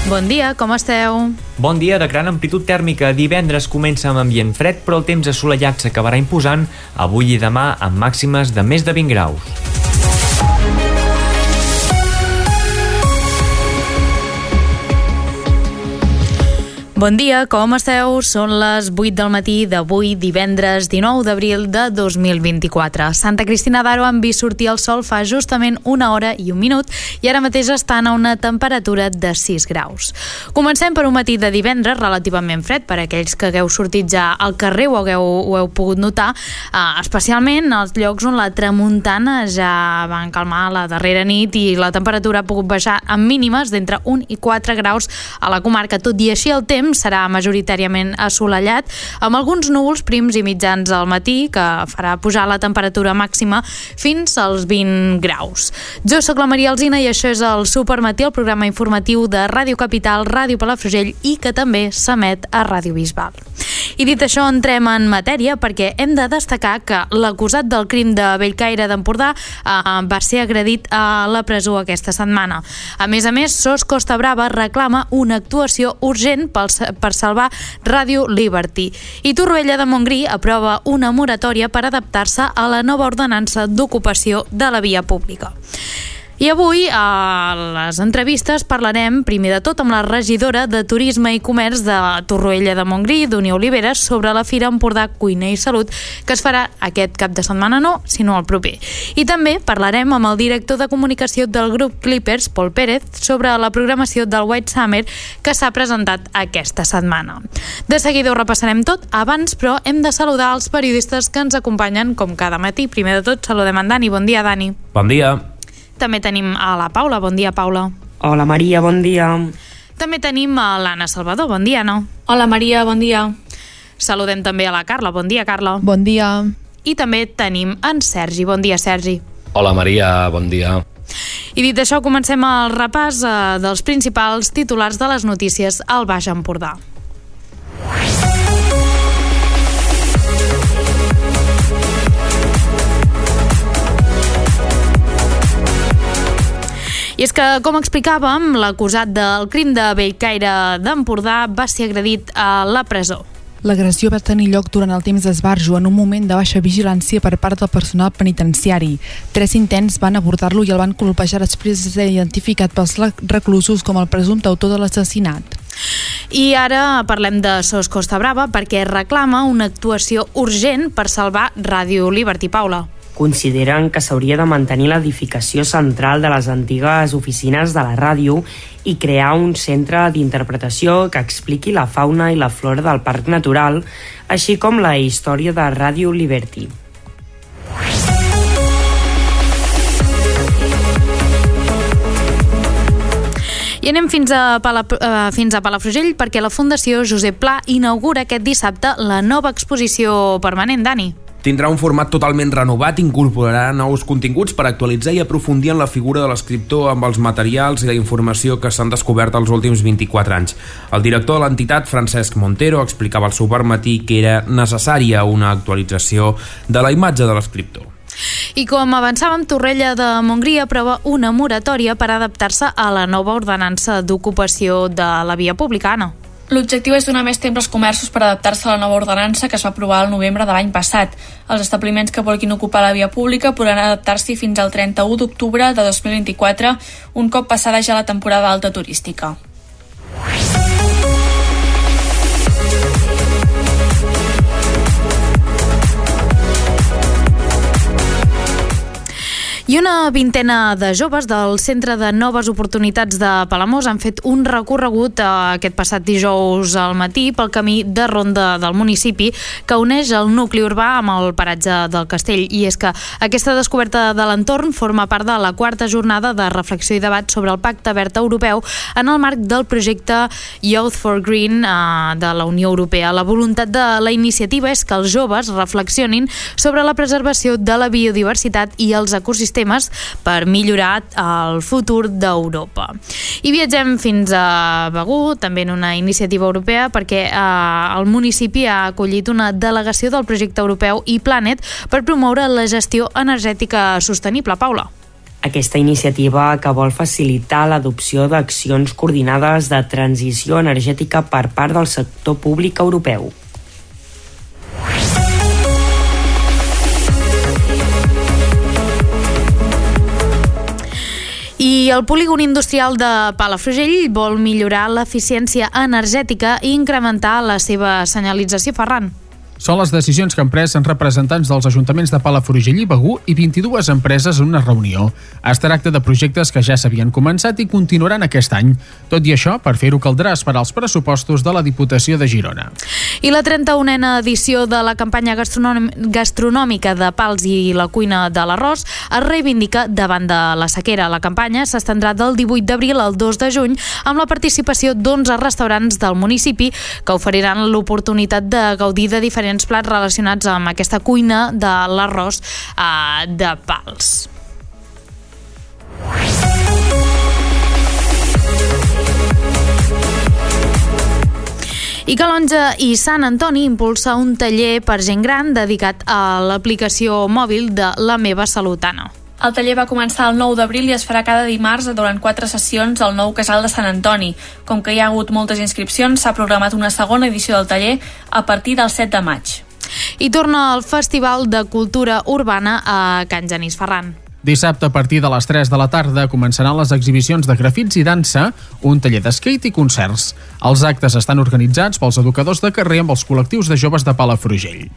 Bon dia, com esteu? Bon dia, de gran amplitud tèrmica. Divendres comença amb ambient fred, però el temps assolellat s'acabarà imposant avui i demà amb màximes de més de 20 graus. Bon dia, com esteu? Són les 8 del matí d'avui, divendres 19 d'abril de 2024. Santa Cristina d'Aro han vist sortir el sol fa justament 1 hora i 1 minut i ara mateix estan a una temperatura de 6 graus. Comencem per un matí de divendres relativament fred, per aquells que hagueu sortit ja al carrer o ho heu pogut notar, especialment als llocs on la tramuntana ja van calmar la darrera nit i la temperatura ha pogut baixar amb mínimes d'entre 1 i 4 graus a la comarca. Tot i així el temps serà majoritàriament assolellat, amb alguns núvols prims i mitjans al matí, que farà pujar la temperatura màxima fins als 20 graus. Jo sóc la Maria Alsina i això és el Supermatí, el programa informatiu de Ràdio Capital, Ràdio Palafrugell i que també s'emet a Ràdio Bisbal. I dit això, entrem en matèria perquè hem de destacar que l'acusat del crim de Bellcaire d'Empordà va ser agredit a la presó aquesta setmana. A més, SOS Costa Brava reclama una actuació urgent per salvar Radio Liberty. I Torroella de Montgrí aprova una moratòria per adaptar-se a la nova ordenança d'ocupació de la via pública. I avui, a les entrevistes, parlarem primer de tot amb la regidora de Turisme i Comerç de Torroella de Montgrí, d'Unió Oliveres, sobre la Fira Empordà Cuina i Salut, que es farà aquest cap de setmana sinó el proper. I també parlarem amb el director de comunicació del grup Clippers, Pol Pérez, sobre la programació del White Summer que s'ha presentat aquesta setmana. De seguida ho repassarem tot, abans, però, hem de saludar els periodistes que ens acompanyen com cada matí. Primer de tot, saludem en Dani. Bon dia, Dani. Bon dia. També tenim a la Paula. Bon dia, Paula. Hola, Maria, bon dia. També tenim a l'Anna Salvador. Bon dia, Anna. Hola, Maria, bon dia. Saludem també a la Carla. Bon dia, Carla. Bon dia. I també tenim en Sergi. Bon dia, Sergi. Hola, Maria, bon dia. I dit això, comencem el repàs dels principals titulars de les notícies al Baix Empordà. I és que, com explicàvem, l'acusat del crim de Bellcaire d'Empordà va ser agredit a la presó. L'agressió va tenir lloc durant el temps d'esbarjo en un moment de baixa vigilància per part del personal penitenciari. 3 intents van abordar-lo i el van colpejar després de ser identificat pels reclusos com el presumpte autor de l'assassinat. I ara parlem de SOS Costa Brava perquè reclama una actuació urgent per salvar Radio Liberty. Paula. Consideren que s'hauria de mantenir l'edificació central de les antigues oficines de la ràdio i crear un centre d'interpretació que expliqui la fauna i la flora del Parc Natural, així com la història de Radio Liberty. I anem fins a Palafrugell perquè la Fundació Josep Pla inaugura aquest dissabte la nova exposició permanent. Dani. Tindrà un format totalment renovat, incorporarà nous continguts per actualitzar i aprofundir en la figura de l'escriptor amb els materials i la informació que s'han descobert els últims 24 anys. El director de l'entitat, Francesc Montero, explicava al Supermatí que era necessària una actualització de la imatge de l'escriptor. I com avançàvem, Torroella de Montgrí aprova una moratòria per adaptar-se a la nova ordenança d'ocupació de la via pública. Anna. L'objectiu és donar més temps als comerços per adaptar-se a la nova ordenança que es va aprovar al novembre de l'any passat. Els establiments que vulguin ocupar la via pública podran adaptar-s'hi fins al 31 d'octubre de 2024, un cop passada ja la temporada alta turística. I una vintena de joves del Centre de Noves Oportunitats de Palamós han fet un recorregut aquest passat dijous al matí pel camí de ronda del municipi que uneix el nucli urbà amb el paratge del Castell. I és que aquesta descoberta de l'entorn forma part de la 4a jornada de reflexió i debat sobre el Pacte Verd Europeu en el marc del projecte Youth for Green de la Unió Europea. La voluntat de la iniciativa és que els joves reflexionin sobre la preservació de la biodiversitat i els ecosistemes per millorar el futur d'Europa. I viatgem fins a Begur, també en una iniciativa europea, perquè el municipi ha acollit una delegació del projecte europeu ePlanet per promoure la gestió energètica sostenible. Paula. Aquesta iniciativa que vol facilitar l'adopció d'accions coordinades de transició energètica per part del sector públic europeu. I el polígon industrial de Palafrugell vol millorar l'eficiència energètica i incrementar la seva senyalització. Ferran. Són les decisions que han pres en representants dels ajuntaments de Palafrugell i Begur i 22 empreses en una reunió. Es tracta de projectes que ja s'havien començat i continuaran aquest any. Tot i això, per fer-ho caldrà esperar els pressupostos de la Diputació de Girona. I la 31a edició de la campanya gastronòmica de Pals i la cuina de l'arròs es reivindica davant de la sequera. La campanya s'estendrà del 18 d'abril al 2 de juny amb la participació d'11 restaurants del municipi que oferiran l'oportunitat de gaudir de diferents plats relacionats amb aquesta cuina de l'arròs de Pals. I Calonge i Sant Antoni impulsa un taller per gent gran dedicat a l'aplicació mòbil de La Meva Salut Anna. El taller va començar el 9 d'abril i es farà cada dimarts durant 4 sessions al nou casal de Sant Antoni. Com que hi ha hagut moltes inscripcions, s'ha programat una segona edició del taller a partir del 7 de maig. I torna el Festival de Cultura Urbana a Can Genís. Ferran. Dissabte, a partir de les 3 de la tarda, començaran les exhibicions de grafits i dansa, un taller d'skate i concerts. Els actes estan organitzats pels educadors de carrer amb els col·lectius de joves de Palafrugell.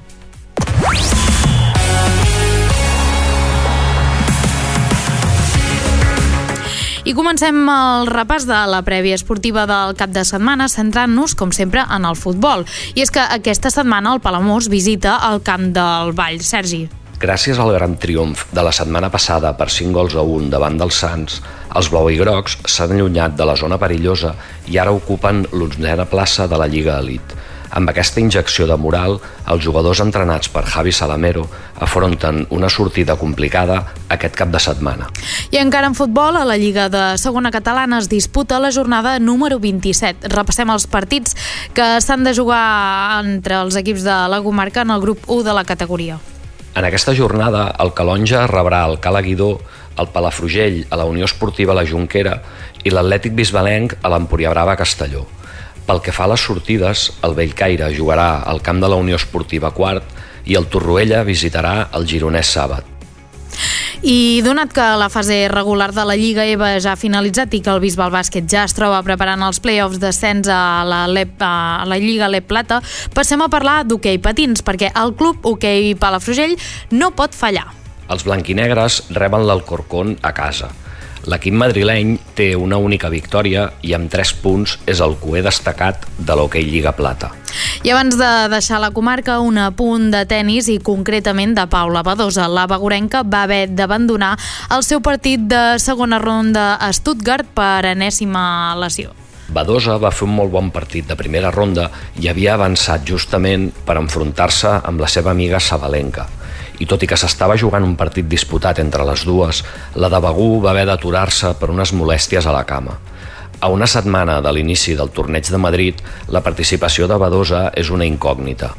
I comencem el repàs de la prèvia esportiva del cap de setmana, centrant-nos, com sempre, en el futbol. I és que aquesta setmana el Palamós visita el camp del Vall. Sergi. Gràcies al gran triomf de la setmana passada per 5-1 davant dels Sants, els blauigrocs s'han allunyat de la zona perillosa i ara ocupen l'11a plaça de la Lliga Elite. Amb aquesta injecció de moral, els jugadors entrenats per Javi Salamero afronten una sortida complicada aquest cap de setmana. I encara en futbol, a la Lliga de Segona Catalana es disputa la jornada número 27. Repassem els partits que s'han de jugar entre els equips de la comarca en el grup 1 de la categoria. En aquesta jornada, el Calonge rebrà el Cala Guidó, el Palafrugell a la Unió Esportiva La Jonquera i l'Atlètic Bisbalenc a l'Empúria Brava Castelló. Pel que fa a les sortides, el Bellcaire jugarà al camp de la Unió Esportiva Quart i el Torroella visitarà el Gironès Sàbat. I donat que la fase regular de la Lliga EVA ja ha finalitzat i que el Bisbal Bàsquet ja es troba preparant els play-offs d'ascens a la Lliga LEP Plata, passem a parlar d'hoquei patins, perquè el club hoquei Palafrugell no pot fallar. Els blanquinegres reben l'Alcorcón a casa. L'equip madrileny té una única victòria i amb 3 punts és el cuer destacat de l'hoquei Lliga Plata. I abans de deixar la comarca, un apunt de tennis i concretament de Paula Badosa. La begurenca va haver d'abandonar el seu partit de segona ronda a Stuttgart per enèsima lesió. Badosa va fer un molt bon partit de primera ronda i havia avançat justament per enfrontar-se amb la seva amiga Sabalenka. I tot i que s'estava jugant un partit disputat entre les dues, la de Begú va haver d'aturar-se per unes molèsties a la cama. A una setmana de l'inici del torneig de Madrid, la participació de Badosa és una incògnita.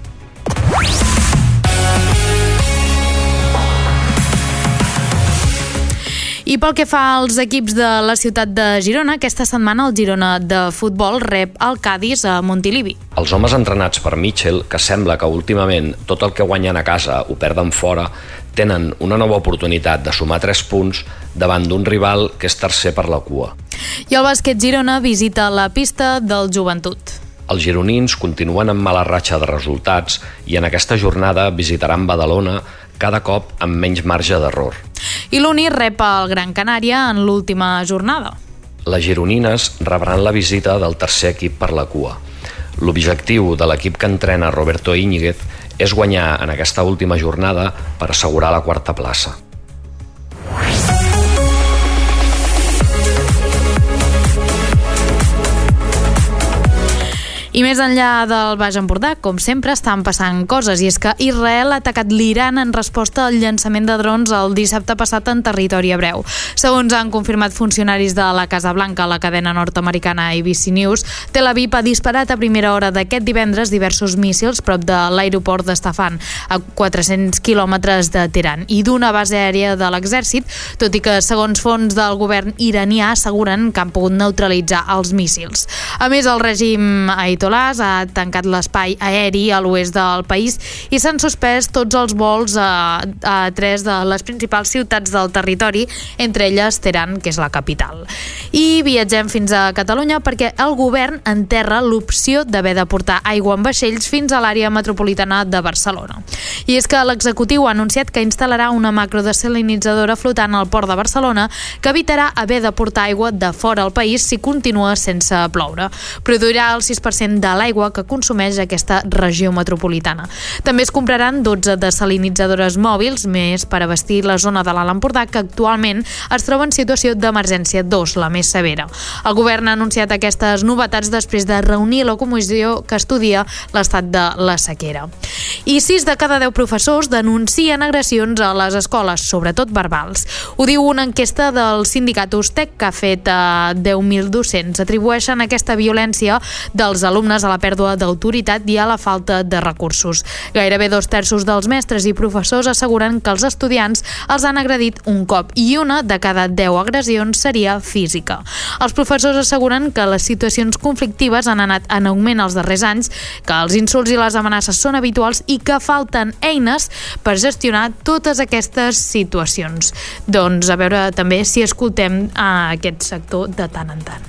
I pel que fa als equips de la ciutat de Girona, aquesta setmana el Girona de futbol rep el Cadis a Montilivi. Els homes entrenats per Mitchell, que sembla que últimament tot el que guanyen a casa ho perden fora, tenen una nova oportunitat de sumar 3 punts davant d'un rival que és tercer per la cua. I el bàsquet Girona visita la pista del Joventut. Els gironins continuen amb mala ratxa de resultats i en aquesta jornada visitaran Badalona, cada cop amb menys marge d'error. I l'Uni rep el Gran Canària en l'última jornada. Les gironines rebran la visita del tercer equip per la cua. L'objectiu de l'equip que entrena Roberto Íñiguez és guanyar en aquesta última jornada per assegurar la quarta plaça. I més enllà del Baix Empordà, com sempre, estan passant coses, i és que Israel ha atacat l'Iran en resposta al llançament de drons el dissabte passat en territori hebreu. Segons han confirmat funcionaris de la Casa Blanca a la cadena nord-americana ABC News, Tel Aviv ha disparat a primera hora d'aquest divendres diversos míssils prop de l'aeroport d'Estafan, a 400 quilòmetres de Teheran, i d'una base aèria de l'exèrcit, tot i que, segons fonts del govern iranià, asseguren que han pogut neutralitzar els míssils. A més, el règim Ayatollah ha tancat l'espai aeri a l'oest del país i s'han suspès tots els vols a 3 de les principals ciutats del territori, entre elles Teheran, que és la capital. I viatgem fins a Catalunya perquè el govern enterra l'opció d'haver de portar aigua en vaixells fins a l'àrea metropolitana de Barcelona. I és que l'executiu ha anunciat que instal·larà una macrodesalinitzadora flotant al port de Barcelona que evitarà haver de portar aigua de fora al país si continua sense ploure. Produirà el 6% de l'aigua que consumeix aquesta regió metropolitana. També es compraran 12 desalinitzadores mòbils més per abastir la zona de l'Alt Empordà, que actualment es troba en situació d'emergència 2, la més severa. El govern ha anunciat aquestes novetats després de reunir la comissió que estudia l'estat de la sequera. I 6 de cada 10 professors denuncien agressions a les escoles, sobretot verbals. Ho diu una enquesta del sindicat Ustec que ha fet a 10.000 docents. Atribueixen aquesta violència dels alumnes a la pèrdua d'autoritat i a la falta de recursos. Gairebé 2/3 dels mestres i professors asseguren que els estudiants els han agredit un cop i una de cada 10 agressions seria física. Els professors asseguren que les situacions conflictives han anat en augment els darrers anys, que els insults i les amenaces són habituals i que falten eines per gestionar totes aquestes situacions. Doncs a veure també si escoltem a aquest sector de tant en tant.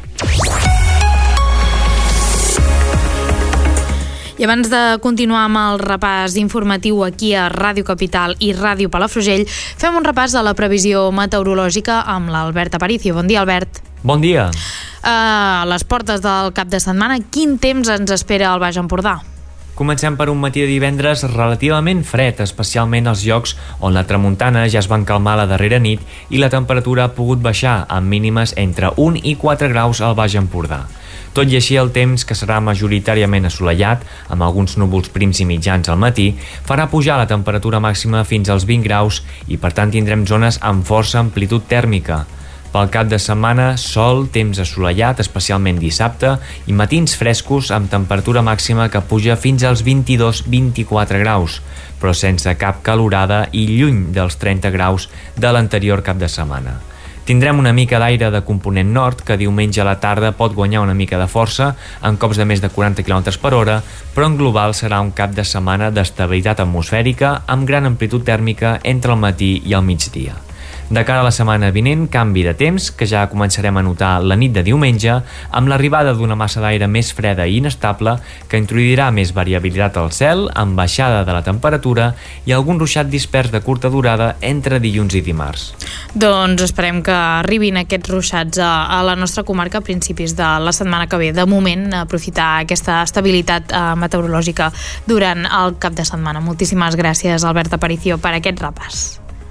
I abans de continuar amb el repàs informatiu aquí a Ràdio Capital i Ràdio Palafrugell, fem un repàs a la previsió meteorològica amb l'Albert Aparicio. Bon dia, Albert. Bon dia. A les portes del cap de setmana, quin temps ens espera al Baix Empordà? Comencem per un matí de divendres relativament fred, especialment als llocs on la tramuntana ja es va encalmar la darrera nit i la temperatura ha pogut baixar amb mínimes entre 1 i 4 graus al Baix Empordà. Tot i així, el temps, que serà majoritàriament assolellat, amb alguns núvols prims i mitjans al matí, farà pujar la temperatura màxima fins als 20 graus i, per tant, tindrem zones amb força amplitud tèrmica. Pel cap de setmana, sol, temps assolellat, especialment dissabte, i matins frescos amb temperatura màxima que puja fins als 22-24 graus, però sense cap calorada i lluny dels 30 graus de l'anterior cap de setmana. Tindrem una mica d'aire de component nord que diumenge a la tarda pot guanyar una mica de força amb cops de més de 40 km per hora, però en global serà un cap de setmana d'estabilitat atmosfèrica amb gran amplitud tèrmica entre el matí i el migdia. De cara a la setmana vinent, canvi de temps, que ja començarem a notar la nit de diumenge, amb l'arribada d'una massa d'aire més freda i inestable que introduirà més variabilitat al cel, amb baixada de la temperatura i algun ruixat dispers de curta durada entre dilluns i dimarts. Doncs esperem que arribin aquests ruixats a la nostra comarca a principis de la setmana que ve. De moment, aprofitar aquesta estabilitat meteorològica durant el cap de setmana. Moltíssimes gràcies, Albert Aparicio, per aquest repàs.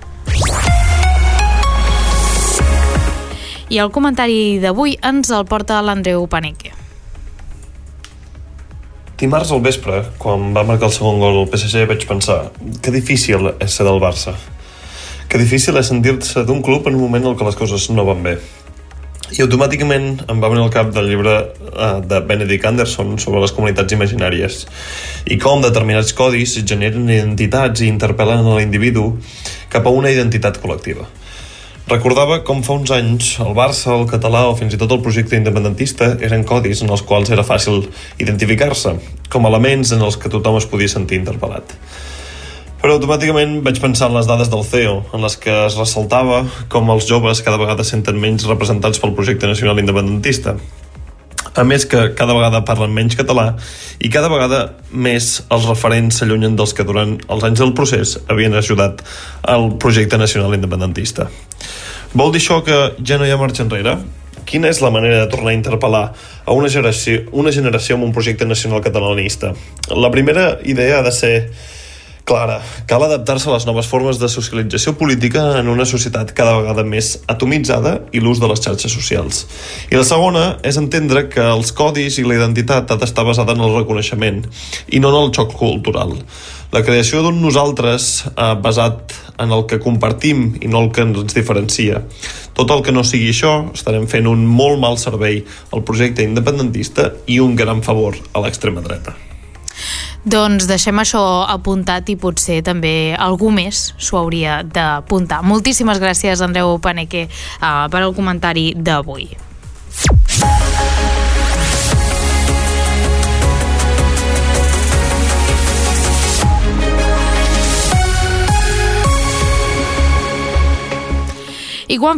I el comentari d'avui ens el porta l'Andreu Paneque. Dimarts al vespre, quan va marcar el segon gol el PSG, vaig pensar que difícil és ser del Barça. Que difícil és sentir-se d'un club en un moment en què les coses no van bé. I automàticament em va venir al cap del llibre de Benedict Anderson sobre les comunitats imaginàries i com determinats codis generen identitats i interpel·len a l'individu cap a una identitat col·lectiva. Recordava com fa uns anys el Barça, el català o fins i tot el projecte independentista eren codis en els quals era fàcil identificar-se, com elements en els que tothom es podia sentir interpel·lat. Però automàticament vaig pensar en les dades del CEO, en les que es ressaltava com els joves cada vegada senten menys representats pel projecte nacional independentista. A més que cada vegada parlen menys català i cada vegada més els referents s'allunyen dels que durant els anys del procés havien ajudat al projecte nacional independentista. Vol dir això que ja no hi ha marxa enrere? Quina és la manera de tornar a interpel·lar a una generació amb un projecte nacional catalanista? La primera idea ha de ser clara. Cal adaptar-se a les noves formes de socialització política en una societat cada vegada més atomitzada i l'ús de les xarxes socials. I la segona és entendre que els codis i la identitat ha d'estar basada en el reconeixement i no en el xoc cultural. La creació d'un nosaltres basat en el que compartim i no el que ens diferencia. Tot el que no sigui això estarem fent un molt mal servei al projecte independentista i un gran favor a l'extrema dreta. Doncs deixem això apuntat i potser també algú més s'ho hauria d'apuntar. Moltíssimes gràcies, Andreu Paneque, per el comentari d'avui. I quan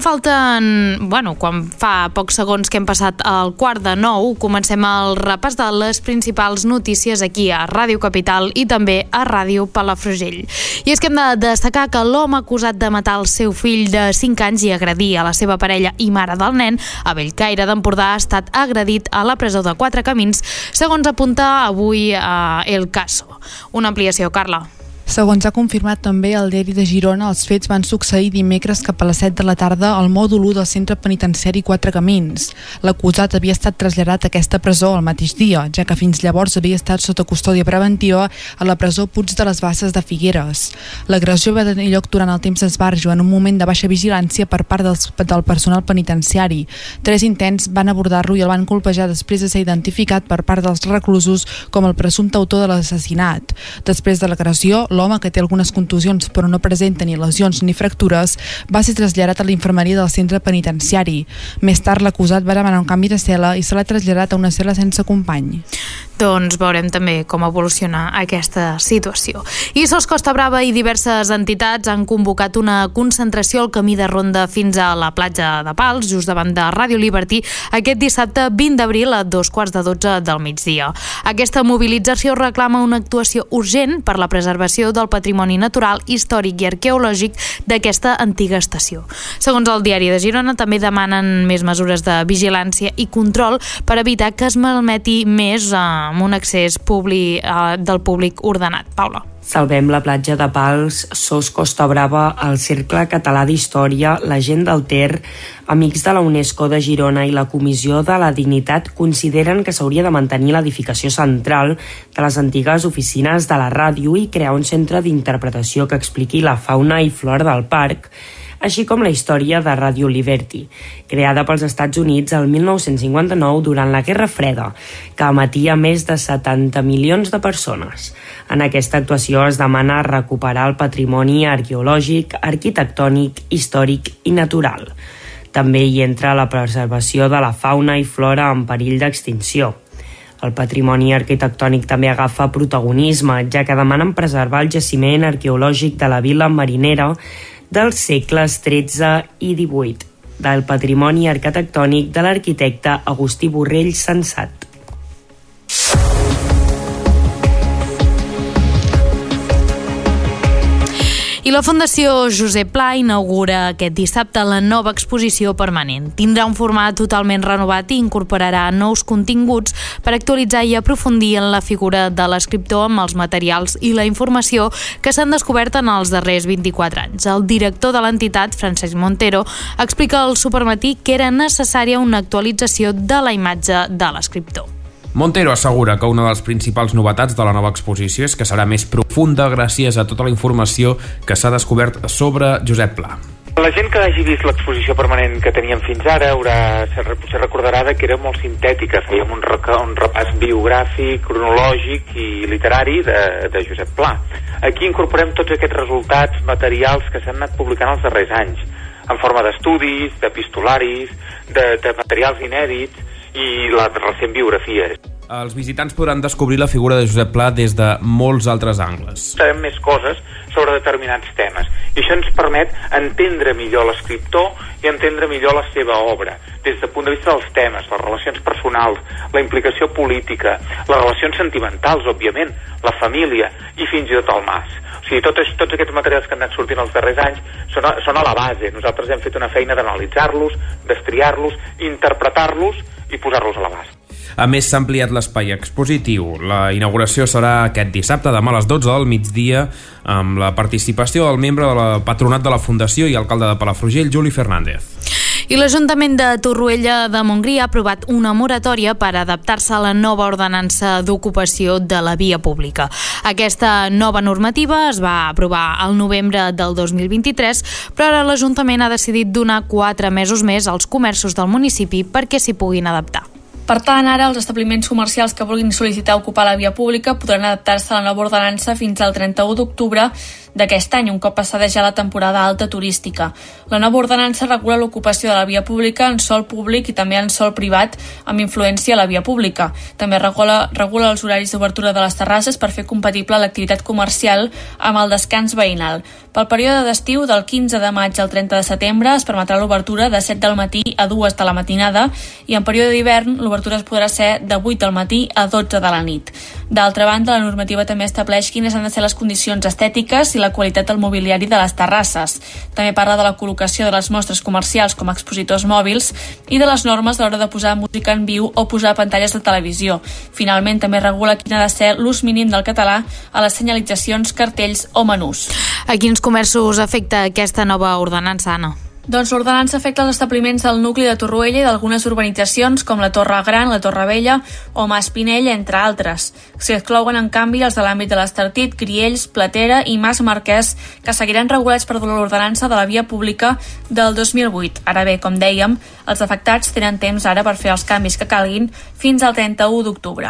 fa pocs segons que hem passat al 8:45, comencem el repàs de les principals notícies aquí a Ràdio Capital i també a Ràdio Palafrugell. I és que hem de destacar que l'home acusat de matar el seu fill de 5 anys i agredir a la seva parella i mare del nen a Bellcaire d'Empordà ha estat agredit a la presó de Quatre Camins, segons apunta avui a El Caso. Una ampliació, Carla. Segons ha confirmat també el diari de Girona, els fets van succeir dimecres cap a les 7 de la tarda al mòdul 1 del centre penitenciari Quatre Camins. L'acusat havia estat traslladat a aquesta presó el mateix dia, ja que fins llavors havia estat sota custòdia preventiva a la presó Puig de les Basses de Figueres. L'agressió va tenir lloc durant el temps d'esbarjo en un moment de baixa vigilància per part del personal penitenciari. 3 intents van abordar-lo i el van colpejar després de ser identificat per part dels reclusos com el presumpte autor de l'assassinat. Després de l'agressió, l'home, que té algunes contusions però no presenta ni lesions ni fractures, va ser traslladat a la infermeria del centre penitenciari. Més tard, l'acusat va demanar un canvi de cel·la i se l'ha traslladat a una cel·la sense company. Doncs veurem també com evoluciona aquesta situació. I SOS Costa Brava i diverses entitats han convocat una concentració al camí de Ronda fins a la platja de Pals, just davant de Radio Liberty, aquest dissabte 20 d'abril a 2:15 del migdia. Aquesta mobilització reclama una actuació urgent per la preservació del patrimoni natural, històric i arqueològic d'aquesta antiga estació. Segons el diari de Girona, també demanen més mesures de vigilància i control per evitar que es malmeti més amb un accés del públic ordenat. Paula. Salvem la platja de Pals, SOS Costa Brava, el Cercle Català d'Història, la Gent del Ter, Amics de la UNESCO de Girona i la Comissió de la Dignitat consideren que s'hauria de mantenir l'edificació central de les antigues oficines de la ràdio i crear un centre d'interpretació que expliqui la fauna i flora del parc, així com la història de Radio Liberty, creada pels Estats Units el 1959 durant la Guerra Freda, que emetia més de 70 milions de persones. En aquesta actuació es demana recuperar el patrimoni arqueològic, arquitectònic, històric i natural. També hi entra la preservació de la fauna i flora en perill d'extinció. El patrimoni arquitectònic també agafa protagonisme, ja que demanen preservar el jaciment arqueològic de la vila marinera dels segles XIII i XVIII, del patrimoni arquitectònic de l'arquitecte Agustí Borrell Sensat. I la Fundació Josep Pla inaugura aquest dissabte la nova exposició permanent. Tindrà un format totalment renovat i incorporarà nous continguts per actualitzar i aprofundir en la figura de l'escriptor amb els materials i la informació que s'han descobert en els darrers 24 anys. El director de l'entitat, Francesc Montero, explica al Supermatí que era necessària una actualització de la imatge de l'escriptor. Montero assegura que una de les principals novetats de la nova exposició és que serà més profunda gràcies a tota la informació que s'ha descobert sobre Josep Pla. La gent que hagi vist l'exposició permanent que teníem fins ara potser recordarà que era molt sintètica. Fèiem un repàs biogràfic, cronològic i literari de Josep Pla. Aquí incorporem tots aquests resultats materials que s'han anat publicant els darrers anys, en forma d'estudis, d'epistolaris, de materials inèdits i la recent biografia. Els visitants podran descobrir la figura de Josep Pla des de molts altres angles. Sabem més coses sobre determinats temes i això ens permet entendre millor l'escriptor i entendre millor la seva obra des del punt de vista dels temes, les relacions personals, la implicació política, les relacions sentimentals, òbviament, la família i fins i tot el mas. O sigui, tots aquests materials que han anat sortint els darrers anys són a la base. Nosaltres hem fet una feina d'analitzar-los, d'estriar-los, interpretar-los i posar-los a l'abast. A més, s'ha ampliat l'espai expositiu. La inauguració serà aquest dissabte, demà a les 12 del migdia, amb la participació del membre de la patronat de la Fundació i alcalde de Palafrugell, Juli Fernández. I l'Ajuntament de Torroella de Montgrí ha aprovat una moratòria per adaptar-se a la nova ordenança d'ocupació de la via pública. Aquesta nova normativa es va aprovar al novembre del 2023, però ara l'Ajuntament ha decidit donar 4 mesos més als comerços del municipi perquè s'hi puguin adaptar. Per tant, ara els establiments comercials que vulguin sol·licitar ocupar la via pública podran adaptar-se a la nova ordenança fins al 31 d'octubre d'aquest any, un cop passada ja la temporada alta turística. La nova ordenança regula l'ocupació de la via pública en sòl públic i també en sòl privat amb influència a la via pública. També regula els horaris d'obertura de les terrasses per fer compatible l'activitat comercial amb el descans veïnal. Pel període d'estiu, del 15 de maig al 30 de setembre, es permetrà l'obertura de 7 del matí a 2 de la matinada i en període d'hivern l'obertura es podrà ser de 8 del matí a 12 de la nit. D'altra banda, la normativa també estableix quines han de ser les condicions estètiques i la qualitat del mobiliari de les terrasses. També parla de la col·locació de les mostres comercials com a expositors mòbils i de les normes a l'hora de posar música en viu o posar pantalles de televisió. Finalment, també regula quin ha de ser l'ús mínim del català a les senyalitzacions, cartells o menús. A quins comerços afecta aquesta nova ordenança, Anna? Doncs l'ordenança afecta els establiments del nucli de Torroella i d'algunes urbanitzacions com la Torre Gran, la Torre Vella o Mas Pinell, entre altres. S'hi exclouen, en canvi, els de l'àmbit de l'Estartit, Criells, Platera i Mas Marquès, que seguiran regulats per l'ordenança de la via pública del 2008. Ara bé, com dèiem, els afectats tenen temps ara per fer els canvis que calguin fins al 31 d'octubre.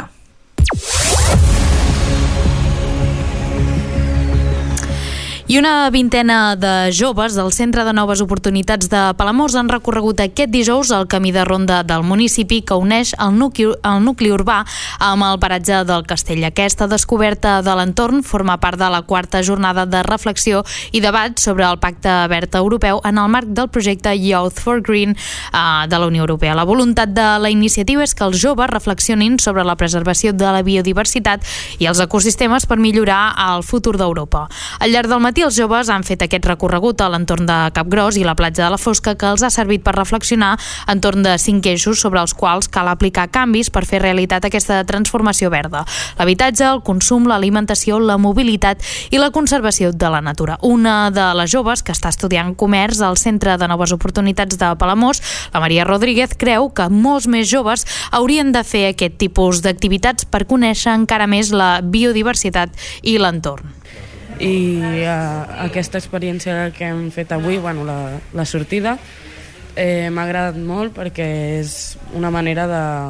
I una vintena de joves del Centre de Noves Oportunitats de Palamós han recorregut aquest dijous el camí de ronda del municipi que uneix el nucli urbà amb el paratge del Castell. Aquesta descoberta de l'entorn forma part de la 4a jornada de reflexió i debat sobre el Pacte Verd Europeu en el marc del projecte Youth for Green de la Unió Europea. La voluntat de la iniciativa és que els joves reflexionin sobre la preservació de la biodiversitat i els ecosistemes per millorar el futur d'Europa. Al llarg del matí, els joves han fet aquest recorregut a l'entorn de Capgròs i la platja de la Fosca, que els ha servit per reflexionar entorn de 5 eixos sobre els quals cal aplicar canvis per fer realitat aquesta transformació verda: l'habitatge, el consum, l'alimentació, la mobilitat i la conservació de la natura. Una de les joves, que està estudiant comerç al Centre de Noves Oportunitats de Palamós, la Maria Rodríguez, creu que molts més joves haurien de fer aquest tipus d'activitats per conèixer encara més la biodiversitat i l'entorn. I aquesta experiència que hem fet avui, la sortida, m'ha agradat molt perquè és una manera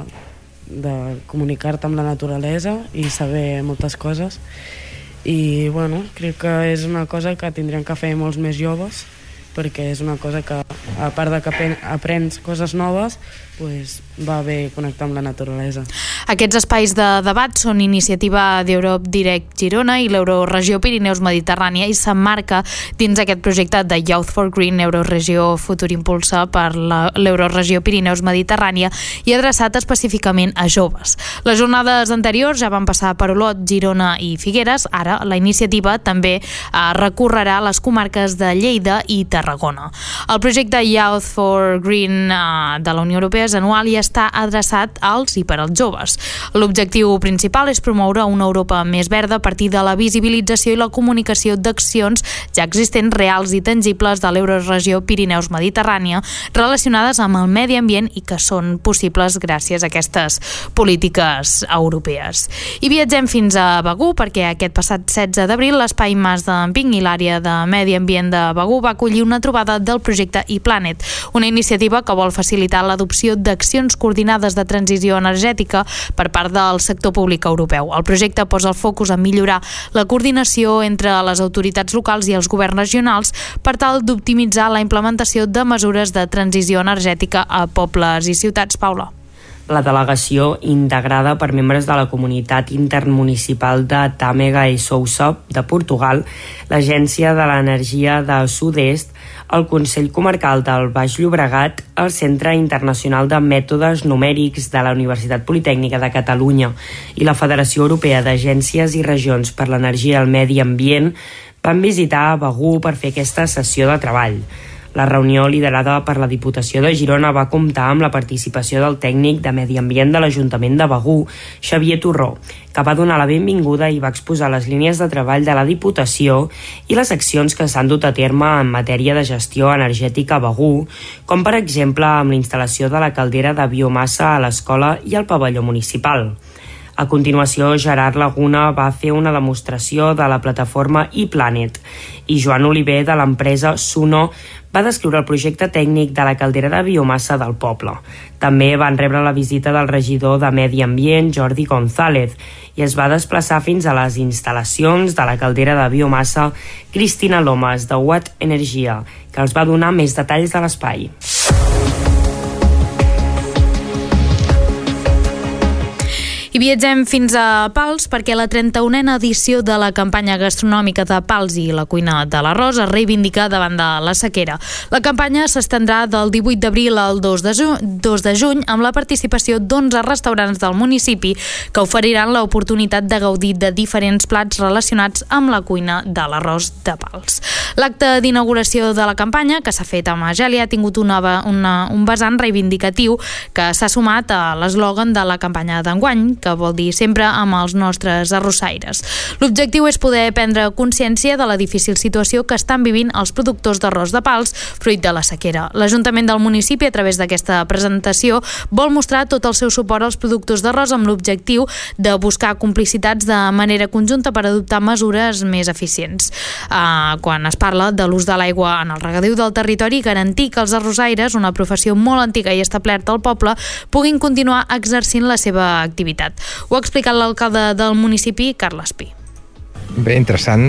de comunicar-te amb la naturalesa i saber moltes coses i crec que és una cosa que tindrien que fer molts més joves, perquè és una cosa que, a part de que aprens coses noves, va bé connectar amb la naturalesa. Aquests espais de debat són iniciativa d'Europe Direct Girona i l'Euroregió Pirineus Mediterrània i s'emmarca dins aquest projecte de Youth for Green, Euroregió Futur Impulsa per l'Euroregió Pirineus Mediterrània i adreçat específicament a joves. Les jornades anteriors ja van passar per Olot, Girona i Figueres. Ara la iniciativa també recorrerà les comarques de Lleida i Tarragona. El projecte Youth for Green de la Unió Europea és anual i està adreçat als i per als joves. L'objectiu principal és promoure una Europa més verda a partir de la visibilització i la comunicació d'accions ja existents, reals i tangibles de l'Euroregió Pirineus Mediterrània relacionades amb el medi ambient i que són possibles gràcies a aquestes polítiques europees. I viatgem fins a Begur perquè aquest passat 16 d'abril l'Espai Mas d'Emping i l'àrea de medi ambient de Begur va acollir una trobada del projecte ePlanet, una iniciativa que vol facilitar l'adopció d'accions coordinades de transició energètica per part del sector públic europeu. El projecte posa el focus en millorar la coordinació entre les autoritats locals i els governs regionals per tal d'optimitzar la implementació de mesures de transició energètica a pobles i ciutats. Paula. La delegació, integrada per membres de la comunitat intermunicipal de Tàmega i Sousa de Portugal, l'Agència de l'Energia de Sud-est, el Consell Comarcal del Baix Llobregat, el Centre Internacional de Mètodes Numèrics de la Universitat Politècnica de Catalunya i la Federació Europea d'Agències i Regions per l'Energia i el Medi Ambient van visitar Begur per fer aquesta sessió de treball. La reunió, liderada per la Diputació de Girona, va comptar amb la participació del tècnic de Medi Ambient de l'Ajuntament de Begur, Xavier Torró, que va donar la benvinguda i va exposar les línies de treball de la Diputació i les accions que s'han dut a terme en matèria de gestió energètica a Begur, com per exemple amb la instal·lació de la caldera de biomassa a l'escola i al pavelló municipal. A continuació, Gerard Laguna va fer una demostració de la plataforma ePlanet i Joan Oliver, de l'empresa Suno, va descriure el projecte tècnic de la caldera de biomassa del poble. També van rebre la visita del regidor de Medi Ambient, Jordi González, i es va desplaçar fins a les instal·lacions de la caldera de biomassa Cristina Lomas, de Watt Energia, que els va donar més detalls de l'espai. I viatgem fins a Pals perquè la 31a edició de la campanya gastronòmica de Pals i la cuina de l'arròs es reivindica davant de la sequera. La campanya s'estendrà del 18 d'abril al 2 de juny amb la participació d'11 restaurants del municipi que oferiran l'oportunitat de gaudir de diferents plats relacionats amb la cuina de l'arròs de Pals. L'acte d'inauguració de la campanya, que s'ha fet a Magèlia, ha tingut un vessant reivindicatiu que s'ha sumat a l'eslògan de la campanya d'enguany, que vol dir sempre amb els nostres arrossaires. L'objectiu és poder prendre consciència de la difícil situació que estan vivint els productors d'arròs de Pals fruit de la sequera. L'Ajuntament del municipi, a través d'aquesta presentació, vol mostrar tot el seu suport als productors d'arròs amb l'objectiu de buscar complicitats de manera conjunta per adoptar mesures més eficients. Quan es parla de l'ús de l'aigua en el regadiu del territori, garantir que els arrossaires, una professió molt antiga i establerta al poble, puguin continuar exercint la seva activitat. Ho ha explicat l'alcalde del municipi, Carles Pi. Bé, interessant,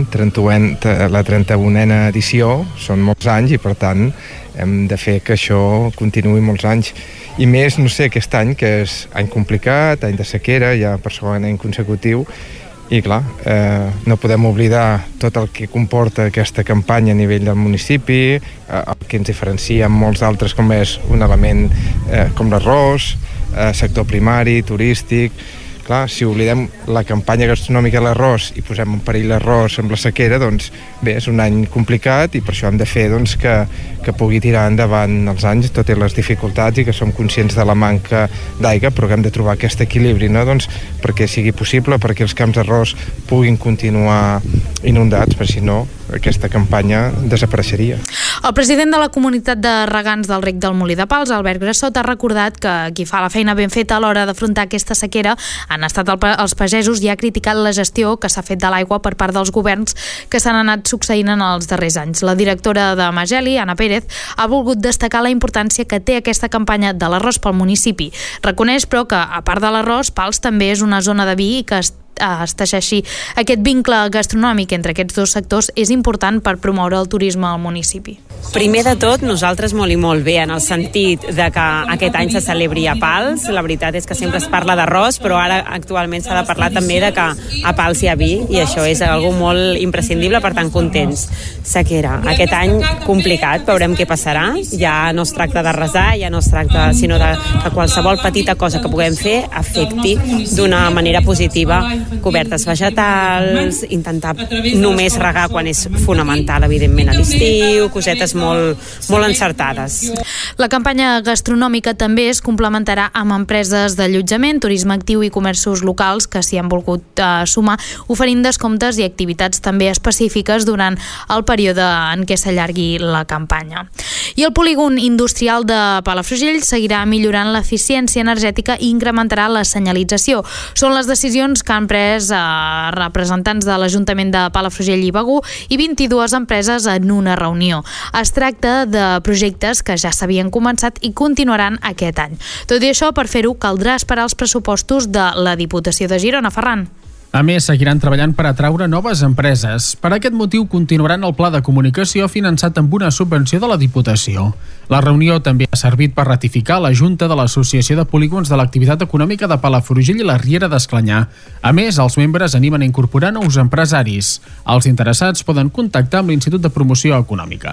la 31a edició, són molts anys i per tant hem de fer que això continuï molts anys. I més, no sé, aquest any, que és any complicat, any de sequera, ja per segon any consecutiu, i clar, no podem oblidar tot el que comporta aquesta campanya a nivell del municipi, el que ens diferencia amb molts altres, com és un element com l'arròs, sector primari, turístic. Clar, si oblidem la campanya gastronòmica de l'arròs i posem en perill l'arròs amb la sequera, doncs bé, és un any complicat i per això hem de fer doncs, que pugui tirar endavant els anys, tot i les dificultats, i que som conscients de la manca d'aigua, però que hem de trobar aquest equilibri, no? Doncs, perquè sigui possible, perquè els camps d'arròs puguin continuar inundats, perquè si no aquesta campanya desapareixeria. El president de la comunitat de regants del Rec del Molí de Pals, Albert Grassot, ha recordat que qui fa la feina ben feta a l'hora d'afrontar aquesta sequera han estat els pagesos i ha criticat la gestió que s'ha fet de l'aigua per part dels governs que s'han anat succeint en els darrers anys. La directora de Mageli, Anna Pérez, ha volgut destacar la importància que té aquesta campanya de l'arròs pel municipi. Reconeix, però, que a part de l'arròs, Pals també és una zona de vi i que es teixeixi aquest vincle gastronòmic entre aquests dos sectors és important per promoure el turisme al municipi. Primer de tot, nosaltres molt i molt bé, en el sentit de que aquest any se celebri a Pals. La veritat és que sempre es parla d'arròs, però ara actualment s'ha de parlar també de que a Pals hi ha vi, i això és algo molt imprescindible, per tant contents. Sequera, aquest any complicat, veurem què passarà. Ja no es tracta d'arrasar, ja no es tracta sinó de que qualsevol petita cosa que puguem fer afecti d'una manera positiva cobertes vegetals, intentar només regar quan és fonamental, evidentment, a l'estiu, cosetes molt encertades. La campanya gastronòmica també es complementarà amb empreses d'allotjament, turisme actiu i comerços locals que s'hi han volgut sumar, oferint descomptes i activitats també específiques durant el període en què s'allargui la campanya. I el polígon industrial de Palafrugell seguirà millorant l'eficiència energètica i incrementarà la senyalització. Són les decisions que han pres representants de l'Ajuntament de Palafrugell i Begur i 22 empreses en una reunió. Es tracta de projectes que ja s'havien començat i continuaran aquest any. Tot i això, per fer-ho, caldrà esperar els pressupostos de la Diputació de Girona. Ferran. A més, seguiran treballant per atraure noves empreses. Per aquest motiu, continuaran el pla de comunicació finançat amb una subvenció de la Diputació. La reunió també ha servit per ratificar la Junta de l'Associació de Polígons de l'Activitat Econòmica de Palafrugell i la Riera d'Esclanyà. A més, els membres animen a incorporar nous empresaris. Els interessats poden contactar amb l'Institut de Promoció Econòmica.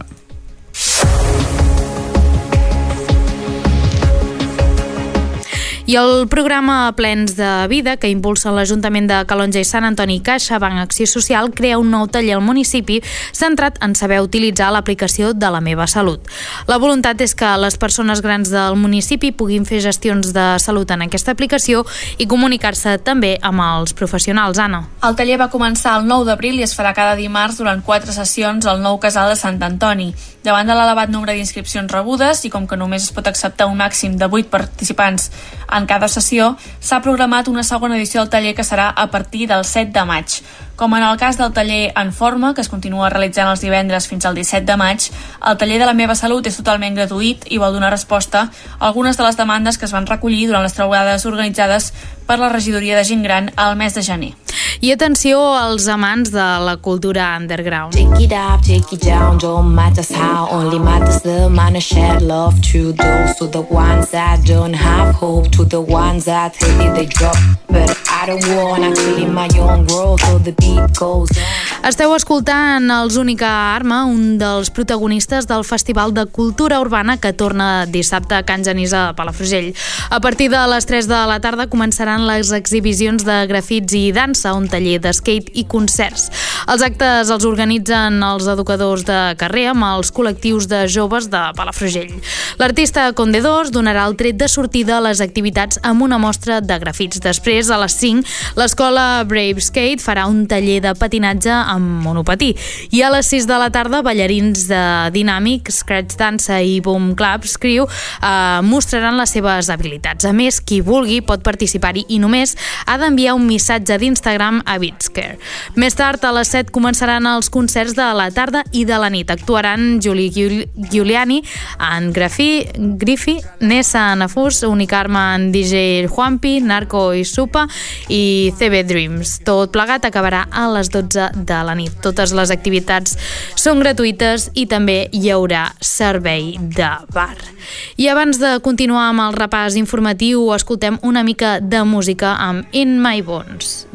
I el programa Plens de Vida, que impulsa l'Ajuntament de Calonge i Sant Antoni CaixaBank Acció Social, crea un nou taller al municipi centrat en saber utilitzar l'aplicació de La Meva Salut. La voluntat és que les persones grans del municipi puguin fer gestions de salut en aquesta aplicació i comunicar-se també amb els professionals. Anna. El taller va començar el 9 d'abril i es farà cada dimarts durant 4 sessions al nou casal de Sant Antoni. Davant de l'elevat nombre d'inscripcions rebudes i com que només es pot acceptar un màxim de 8 participants en cada sessió, s'ha programat una segona edició del taller que serà a partir del 7 de maig. Com en el cas del taller En Forma, que es continua realitzant els divendres fins al 17 de maig, el taller de La Meva Salut és totalment gratuït i vol donar resposta a algunes de les demandes que es van recollir durant les trobades organitzades per la regidoria de gent gran al mes de gener. I atenció als amants de la cultura underground. Take it up, take it down, don't matter how, only matters the man who share love to those, to the ones that don't have hope, to the ones that hate they drop, but I don't want actually my own world, so the beat goes on. Esteu escoltant Els Única Arma, un dels protagonistes del Festival de Cultura Urbana que torna dissabte a Can Genís a Palafrugell. A partir de les 3 de la tarda començaran les exhibicions de grafits i dansa, un taller de skate i concerts. Els actes els organitzen els educadors de carrer amb els col·lectius de joves de Palafrugell. L'artista Conde 2 donarà el tret de sortida a les activitats amb una mostra de grafits. Després, a les 5, l'escola Brave Skate farà un taller de patinatge amb monopatí. I a les 6 de la tarda, ballarins de Dinàmic, Scratch Dansa i Boom Club Crew mostraran les seves habilitats. A més, qui vulgui pot participar-hi i només ha d'enviar un missatge d'Instagram a Beatscare. Més tard, a les 7, començaran els concerts de la tarda i de la nit. Actuaran Juli Giuliani, en Griffy, Nessa Nafús, Unicarme, en DJ Juanpi, Narco i Supa i CB Dreams. Tot plegat acabarà a les 12 de la nit. Totes les activitats són gratuïtes i també hi haurà servei de bar. I abans de continuar amb el repàs informatiu, escoltem una mica de música amb In My Bones,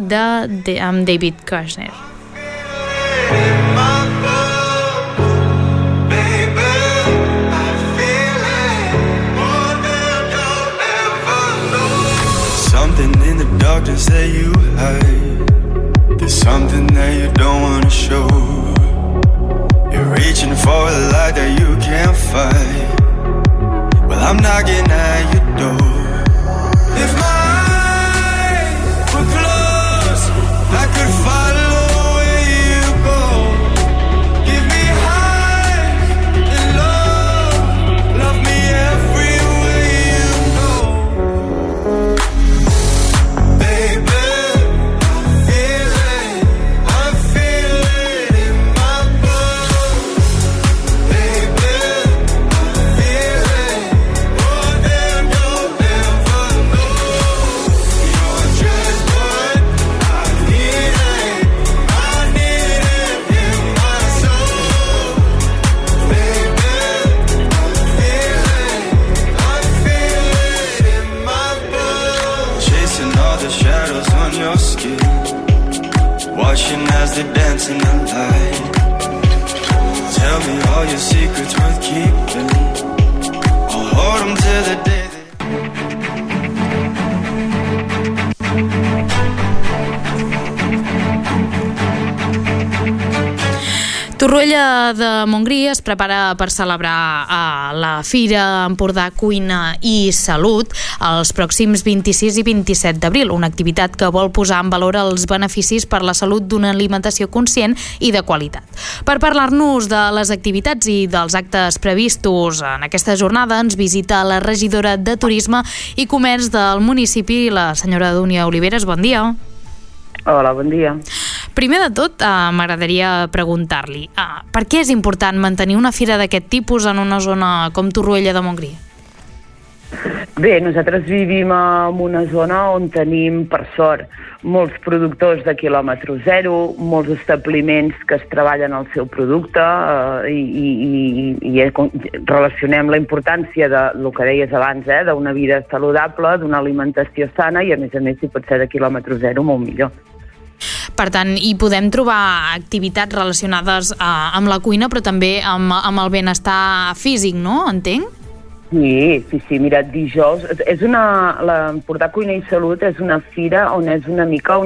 amb David Kushner. Something in the darkness that you hide. There's something that you don't want to show. You're reaching for a light that you can't fight. Well, I'm knocking at your door. If my eyes were closed, I could follow where you go. Give me high and low. Love me everywhere you go. Baby, I feel it in my bones. Baby, I feel it more than you'll ever know. You're just what I needed. I need it in my soul. Baby, I feel it in my bones. Chasing all the shadows on your skin, watching as they dance in the light. Tell me all your secrets worth keeping. I'll hold them till the day that Torroella de Montgrí es prepara per celebrar la Fira Empordà Cuina i Salut els pròxims 26 i 27 d'abril, una activitat que vol posar en valor els beneficis per la salut d'una alimentació conscient i de qualitat. Per parlar-nos de les activitats i dels actes previstos en aquesta jornada, ens visita la regidora de Turisme i Comerç del municipi, la senyora Dúnia Oliveres. Bon dia. Hola, bon dia. Primer de tot, m'agradaria preguntar-li per què és important mantenir una fira d'aquest tipus en una zona com Torroella de Montgrí? Bé, nosaltres vivim en una zona on tenim, per sort, molts productors de quilòmetre zero, molts establiments que es treballen el seu producte i relacionem la importància del que deies abans, d'una vida saludable, d'una alimentació sana i, a més, si pot ser de quilòmetre zero, molt millor. Per tant, hi podem trobar activitats relacionades amb la cuina, però també amb el benestar físic, no? Entenc? Sí, mira, dijous... L'Empordà Cuina i Salut és una fira on és una mica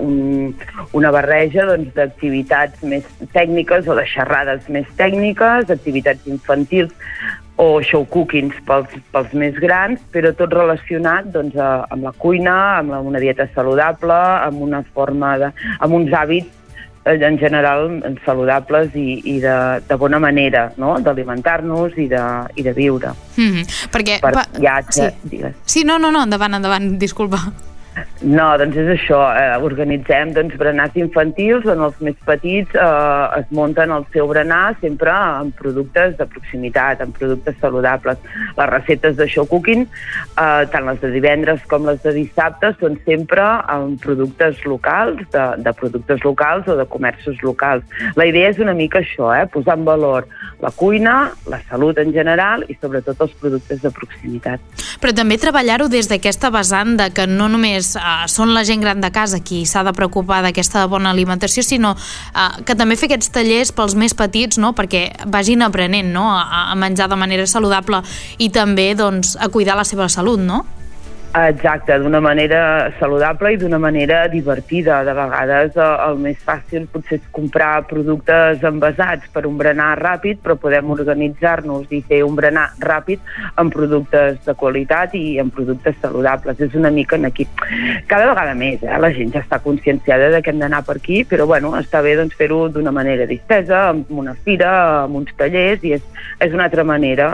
una barreja d'activitats més tècniques o de xerrades més tècniques, activitats infantils o show cookings pels més grans, però tot relacionat amb la cuina, amb una dieta saludable, amb una forma amb uns hàbits en general saludables i de bona manera, no?, d'alimentar-nos i de viure. Perquè... Digues. Sí, no, endavant, disculpa. No, doncs és això, organitzem berenars infantils on els més petits es munten el seu berenar sempre amb productes de proximitat, amb productes saludables. Les receptes de show cooking, tant les de divendres com les de dissabte, són sempre amb productes locals, de productes locals o de comerços locals. La idea és una mica això, posar en valor la cuina, la salut en general i sobretot els productes de proximitat. Però també treballar-ho des d'aquesta vessant de que no només són la gent gran de casa qui s'ha de preocupar d'aquesta bona alimentació, sinó que també fer aquests tallers pels més petits, no?, perquè vagin aprenent, no?, a menjar de manera saludable i també a cuidar la seva salut, no? Exacte, d'una manera saludable i d'una manera divertida. De vegades el més fàcil potser és comprar productes envasats per un berenar ràpid, però podem organitzar-nos i fer un berenar ràpid amb productes de qualitat i amb productes saludables. És una mica en equip. Cada vegada més, la gent ja està conscienciada de que hem d'anar per aquí, però està bé fer-ho d'una manera distesa, amb una fira, amb uns tallers, i és una altra manera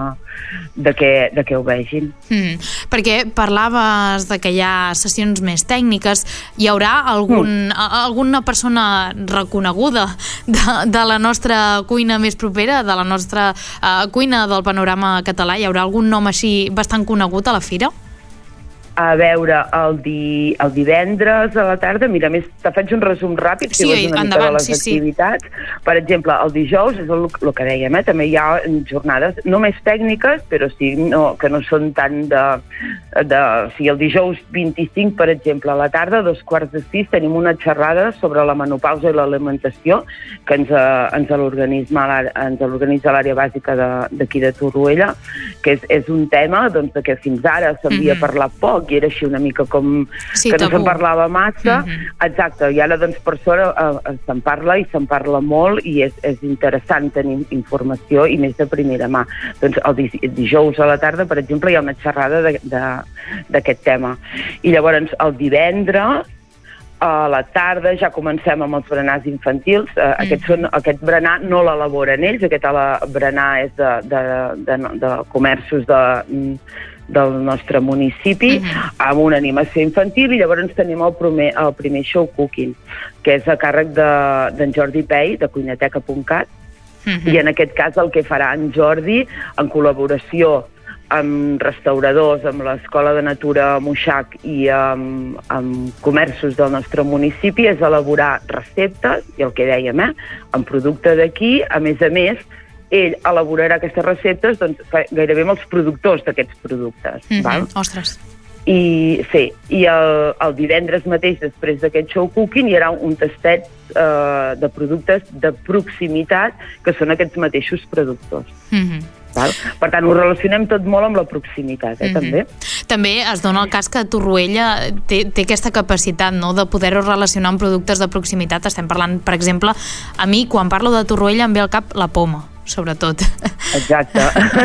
de que ho vegin. Perquè parlaves de que hi ha sessions més tècniques. Hi haurà alguna persona reconeguda de la nostra cuina més propera, de la nostra cuina del panorama català? Hi haurà algun nom així bastant conegut a la fira? A veure, el divendres a la tarda, mira, més te faig un resum ràpid, si vols una mica de les activitats. Per exemple, el dijous, és el que dèiem, també hi ha jornades no més tècniques, però sí que no són tant si el dijous 25, per exemple, a la tarda, a 5:15, tenim una xerrada sobre la menopausa i l'alimentació, que ens l'organitza l'àrea bàsica d'aquí de Torroella, que és un tema que fins ara s'havia parlat poc, i era així una mica com que no se'n parlava massa. Exacte, i ara per sort se'n parla i se'n parla molt, i és interessant tenir informació i més de primera mà. Doncs el dijous a la tarda, per exemple, hi ha una xerrada d'aquest tema. I llavors el divendres a la tarda ja comencem amb els berenars infantils. Aquest berenar no l'elaboren ells, aquest berenar és de comerços del nostre municipi, amb una animació infantil, i llavors tenim el primer show cooking, que és a càrrec d'en Jordi Pei, de cuinateca.cat, i en aquest cas el que farà en Jordi, en col·laboració amb restauradors, amb l'Escola de Natura Moixac i amb comerços del nostre municipi, és elaborar receptes, i el que dèiem, amb producte d'aquí. A més, ell elaborarà aquestes receptes gairebé amb els productors d'aquests productes. Ostres! I el divendres mateix, després d'aquest show cooking, hi haurà un tastet de productes de proximitat, que són aquests mateixos productors. Per tant, ho relacionem tot molt amb la proximitat, també. També es dona el cas que Torroella té aquesta capacitat, no?, de poder-ho relacionar amb productes de proximitat. Estem parlant, per exemple, a mi, quan parlo de Torroella, em ve al cap la poma, sobretot. Exacte.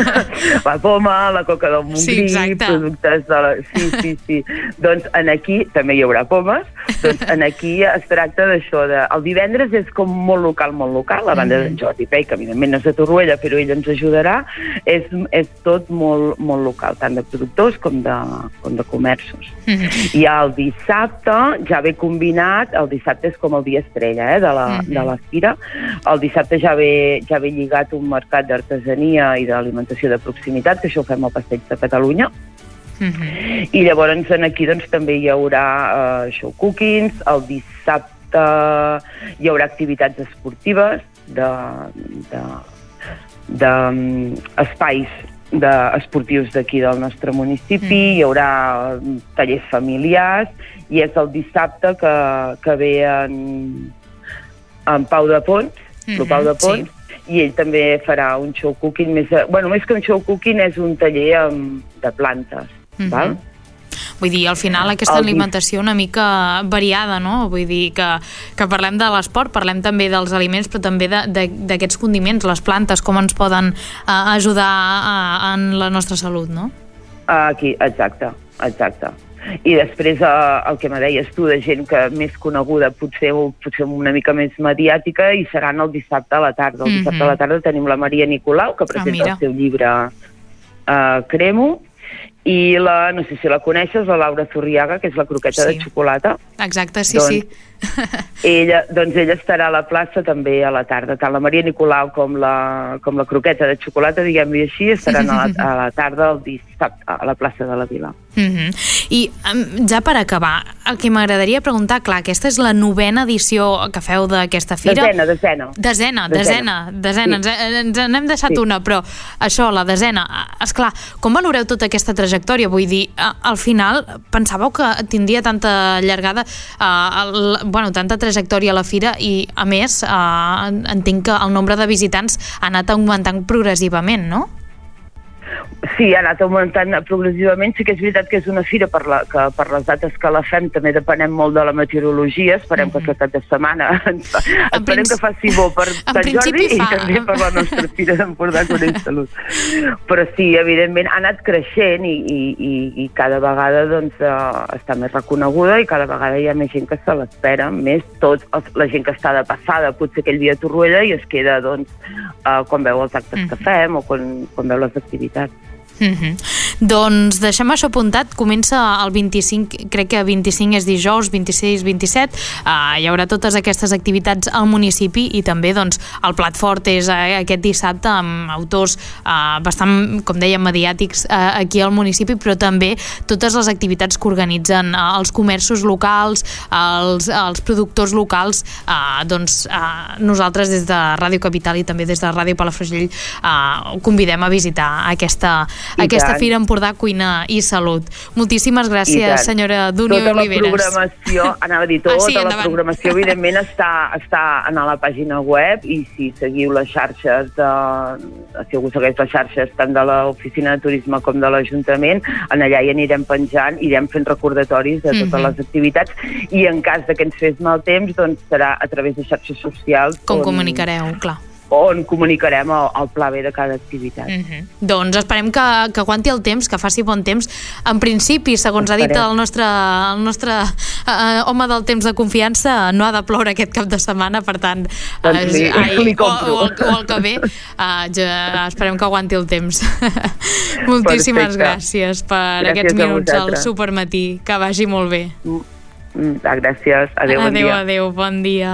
La poma, la coca del Montgrí, productes de la... Sí. Doncs aquí també hi haurà pomes. Doncs aquí es tracta d'això. El divendres és com molt local, a banda d'en Jordi Pei, que evidentment no és de Torroella, però ell ens ajudarà. És tot molt local, tant de productors com de comerços. I el dissabte, ja ve combinat, el dissabte és com el dia estrella de la fira. El dissabte ja ve lligat un mercat d'artesania i d'alimentació de proximitat, que això ho fem al Passeig de Catalunya. I llavors aquí també hi haurà show cookings. El dissabte hi haurà activitats esportives d'espais esportius d'aquí del nostre municipi. Hi haurà tallers familiars, i és el dissabte que ve en Pau de Pons, el Pau de Pons, i ell també farà un show cooking més que un show cooking és un taller de plantes, val? Vull dir, al final aquesta alimentació una mica variada, no? Vull dir que parlem de l'esport, parlem també dels aliments, però també d'aquests condiments, les plantes, com ens poden ajudar en la nostra salut, no? Aquí, exacte. I després el que me deies tu, de gent que més coneguda, potser una mica més mediàtica, i seran el dissabte a la tarda. El dissabte a la tarda tenim la Maria Nicolau, que presenta el seu llibre Cremo, i no sé si la coneixes, la Laura Zurriaga, que és la croqueta de xocolata. Exacte, sí. Ella estarà a la plaça també a la tarda. Tant la Maria Nicolau com la croqueta de xocolata, diguem-ho així, estaran a la tarda el dissabte a la plaça de la Vila. I ja per acabar, el que m'agradaria preguntar, clar, aquesta és la 9ª edició que feu d'aquesta fira. Desena. Ens n'hem deixat una, però això, la desena. Esclar, com valoreu tota aquesta trajectòria? Vull dir, al final pensàveu que tindria tanta llargada, tanta trajectòria a la fira, i a més entenc que el nombre de visitants ha anat augmentant progressivament, no? Sí, ha anat augmentant progressivament. Sí que és veritat que és una fira que per les dates que la fem també depenem molt de la meteorologia. Esperem que aquest cap de setmana esperem que faci bo per Sant Jordi i també per la nostra fira d'Empordà Coneix Salut. Però sí, evidentment ha anat creixent i cada vegada està més reconeguda, i cada vegada hi ha més gent que se l'espera, més la gent que està de passada potser aquell dia a Torroella i es queda quan veu els actes que fem o quan veu les activitats. Doncs deixem això apuntat. Comença el 25, crec que 25 és dijous, 26, 27, hi haurà totes aquestes activitats al municipi, i també el plat fort és aquest dissabte amb autors bastant, com dèiem, mediàtics aquí al municipi, però també totes les activitats que organitzen els comerços locals, els productors locals. Nosaltres des de Ràdio Capital i també des de Ràdio Palafrugell convidem a visitar aquesta fira Empordà Cuina i Salut. Moltíssimes gràcies, senyora Dúnia Oliveres. Tota la programació evidentment està a la pàgina web, i si seguiu les xarxes si algú segueix les xarxes tant de l'Oficina de Turisme com de l'Ajuntament, allà hi anirem penjant, irem fent recordatoris de totes les activitats, i en cas que ens fes mal temps serà a través de xarxes socials com comunicareu, clar, on comunicarem el pla B de cada activitat. Doncs esperem que aguanti el temps, que faci bon temps. En principi, segons ha dit el nostre home del temps de confiança, no ha de ploure aquest cap de setmana, per tant, o el que ve, esperem que aguanti el temps. Moltíssimes gràcies per aquests minuts al Supermatí. Que vagi molt bé. Gràcies. Adéu, bon dia. Adéu, bon dia.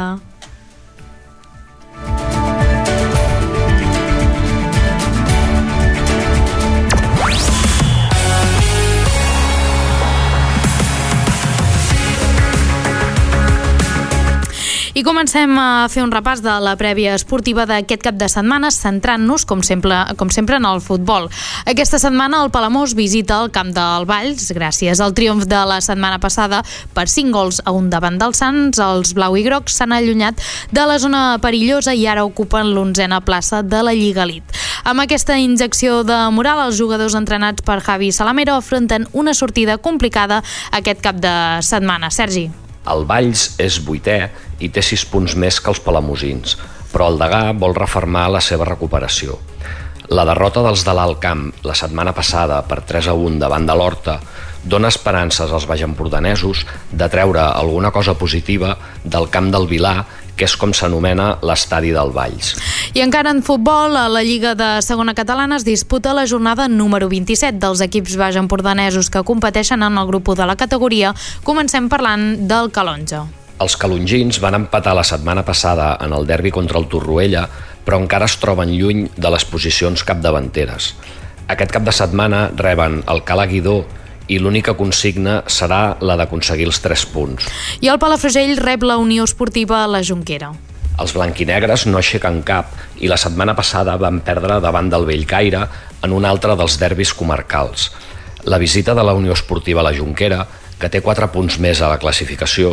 I comencem a fer un repàs de la prèvia esportiva d'aquest cap de setmana, centrant-nos, com sempre, en el futbol. Aquesta setmana el Palamós visita el camp del Valls. Gràcies al triomf de la setmana passada per 5-1 davant dels Sants, els blau i grocs s'han allunyat de la zona perillosa i ara ocupen l'11a plaça de la Lliga Elite. Amb aquesta injecció de moral, els jugadors entrenats per Javi Salamero afronten una sortida complicada aquest cap de setmana. Sergi. El Valls és 8è i té 6 punts més que els palamosins, però el Degà vol refermar la seva recuperació. La derrota dels de l'Alt Camp la setmana passada per 3-1 davant de l'Horta dona esperances als baixempordanesos de treure alguna cosa positiva del camp del Vilà, que és com s'anomena l'estadi del Valls. I encara en futbol, a la Lliga de Segona Catalana es disputa la jornada número 27 dels equips baixempordanesos que competeixen en el grup 1 de la categoria. Comencem parlant del Calonge. Els calongins van empatar la setmana passada en el derbi contra el Torroella, però encara es troben lluny de les posicions capdavanteres. Aquest cap de setmana reben el Cala Guidó i l'única consigna serà la d'aconseguir els 3 punts. I el Palafrugell rep la Unió Esportiva a la Jonquera. Els blanquinegres no aixequen cap i la setmana passada van perdre davant del Bellcaire en un altre dels derbis comarcals. La visita de la Unió Esportiva a la Jonquera, que té 4 punts més a la classificació,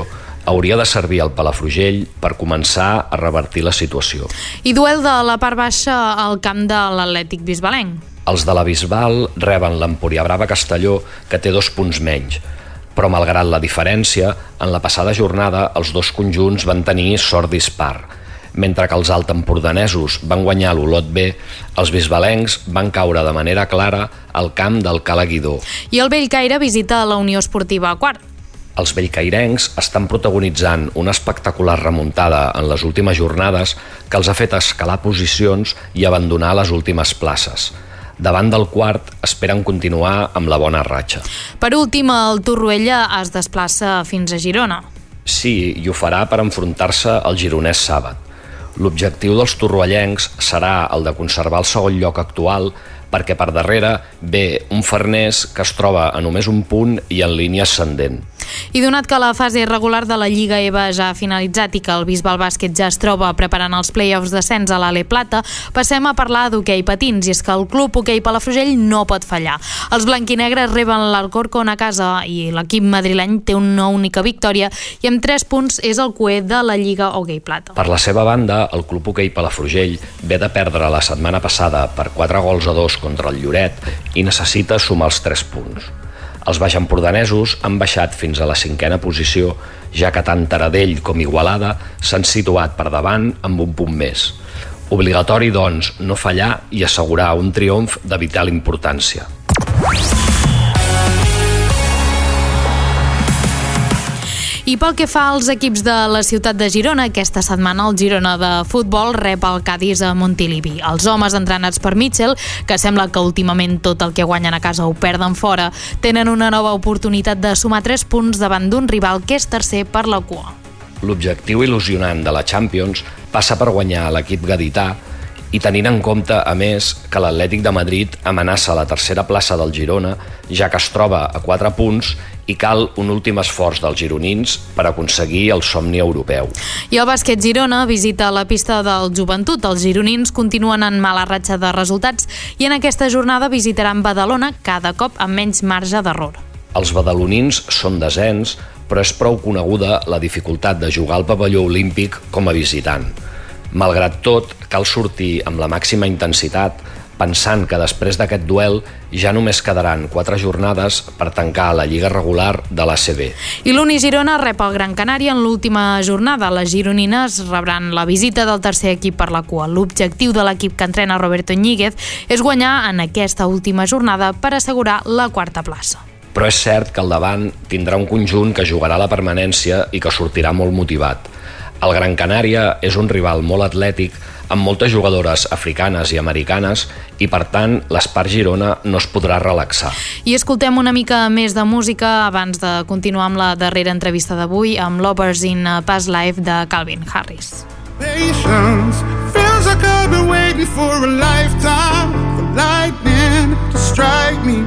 hauria de servir al Palafrugell per començar a revertir la situació. I duel de la part baixa al camp de l'Atlètic Bisbalenc. Els de la Bisbal reben l'Empúria Brava Castelló, que té 2 punts menys. Però malgrat la diferència, en la passada jornada els dos conjunts van tenir sort dispar. Mentre que els altempordanesos van guanyar l'Olot B, els bisbalencs van caure de manera clara al camp del Cala Guidó. I el Bellcaire visita la Unió Esportiva Quart. Els bellcairencs estan protagonitzant una espectacular remuntada en les últimes jornades que els ha fet escalar posicions i abandonar les últimes places. Davant del Quart esperen continuar amb la bona ratxa. Per últim, el Torroella es desplaça fins a Girona. Sí, i ho farà per enfrontar-se al gironès Sàbat. L'objectiu dels torroellencs serà el de conservar el segon lloc actual, perquè per darrere ve un Farners que es troba a només un punt i en línia ascendent. I donat que la fase regular de la Lliga EVA ja ha finalitzat i que el Bisbal Bàsquet ja es troba preparant els play-offs d'ascens a l'Ale Plata, passem a parlar d'hoquei patins, i és que el club hoquei Palafrugell no pot fallar. Els blanquinegres reben l'Alcorcón a casa i l'equip madrileny té una única victòria i amb 3 punts és el cuer de la Lliga Hoquei Plata. Per la seva banda, el club hoquei Palafrugell ve de perdre la setmana passada per 4-2 contra el Lloret i necessita sumar els 3 punts. Els baixempordanesos han baixat fins a la 5a posició, ja que tant Taradell com Igualada s'han situat per davant amb un punt més. Obligatori, doncs, no fallar i assegurar un triomf de vital importància. I pel que fa als equips de la ciutat de Girona, aquesta setmana el Girona de futbol rep el Cádiz a Montilivi. Els homes entrenats per Mitchell, que sembla que últimament tot el que guanyen a casa ho perden fora, tenen una nova oportunitat de sumar 3 punts davant d'un rival que és tercer per la cua. L'objectiu il·lusionant de la Champions passa per guanyar l'equip gadità i tenint en compte, a més, que l'Atlètic de Madrid amenaça la tercera plaça del Girona, ja que es troba a 4 punts i cal un últim esforç dels gironins per aconseguir el somni europeu. I el bàsquet Girona visita la pista del Joventut. Els gironins continuen en mala ratxa de resultats i en aquesta jornada visitaran Badalona, cada cop amb menys marge d'error. Els badalonins són desens, però és prou coneguda la dificultat de jugar al pavelló olímpic com a visitant. Malgrat tot, cal sortir amb la màxima intensitat, pensant que després d'aquest duel ja només quedaran 4 jornades per tancar la lliga regular de l'ACB. I l'Uni Girona rep el Gran Canària en l'última jornada. Les gironines rebran la visita del tercer equip per la cua. L'objectiu de l'equip que entrena Roberto Ñíguez és guanyar en aquesta última jornada per assegurar la 4a plaça. Però és cert que al davant tindrà un conjunt que jugarà la permanència i que sortirà molt motivat. El Gran Canària és un rival molt atlètic, amb moltes jugadores africanes i americanes, i per tant l'Espart Girona no es podrà relaxar. I escoltem una mica més de música abans de continuar amb la darrera entrevista d'avui amb Lovers in Past Life de Calvin Harris. Patience feels like I've been waiting for a lifetime for lightning to strike me.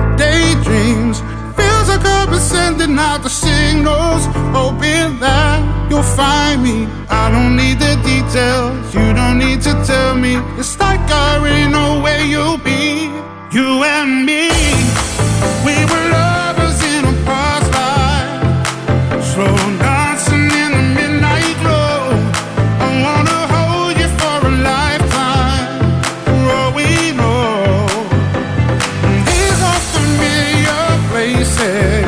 Daydreams feels like I've been sending out the signals, hoping that you'll find me. I don't need the details, you don't need to tell me. It's like I already know where you'll be. You and me, we were lovers in a past life, slow dancing in the midnight glow. I wanna hold you for a lifetime, for all we know. These are familiar places,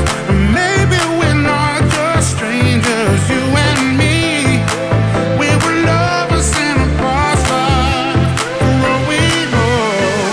maybe we're not just strangers. You and me, we were lovers in a past life, for all we know.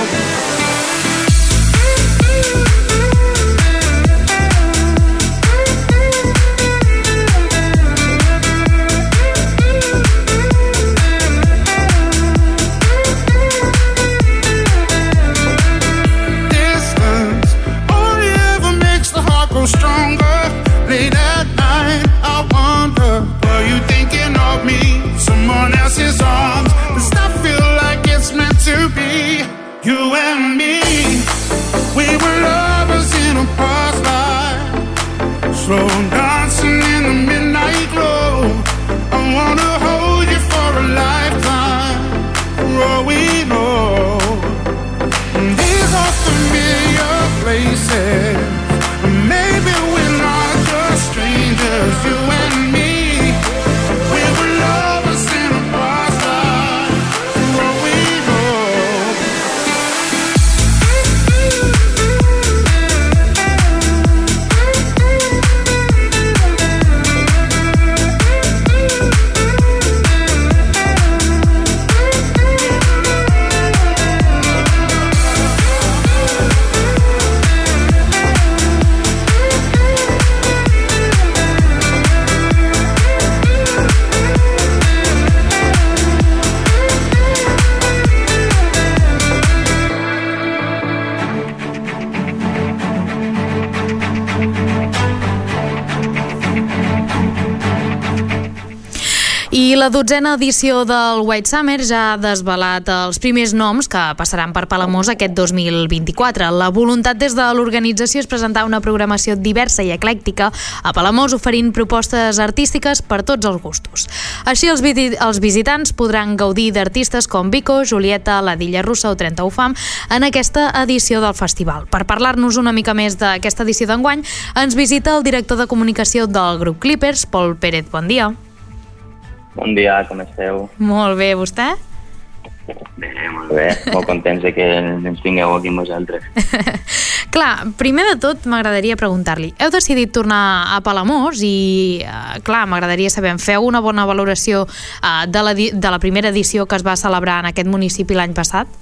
Distance only ever makes the heart grow stronger. Late at night, I wonder, were you thinking of me? Someone else's arms, does that feel like it's meant to be? You and me, we were lovers in a past life, slow dancing in the midnight glow. I wanna hold you for a lifetime, for all we know. These are familiar places, maybe we're not just strangers. You and la 12a edició del White Summer ja ha desvelat els primers noms que passaran per Palamós aquest 2024. La voluntat des de l'organització és presentar una programació diversa i eclèctica a Palamós, oferint propostes artístiques per tots els gustos. Així, els visitants podran gaudir d'artistes com Vico, Julieta, La Dilla Russa o 31 Fam en aquesta edició del festival. Per parlar-nos una mica més d'aquesta edició d'enguany, ens visita el director de comunicació del grup Clippers, Pol Pérez. Bon dia. Bon dia, com esteu? Molt bé, vostè? Bé, molt bé. Molt contents de que ens tingueu aquí amb vosaltres. Clar, primer de tot m'agradaria preguntar-li, heu decidit tornar a Palamós i, clar, m'agradaria saber, feu una bona valoració de la primera edició que es va celebrar en aquest municipi l'any passat?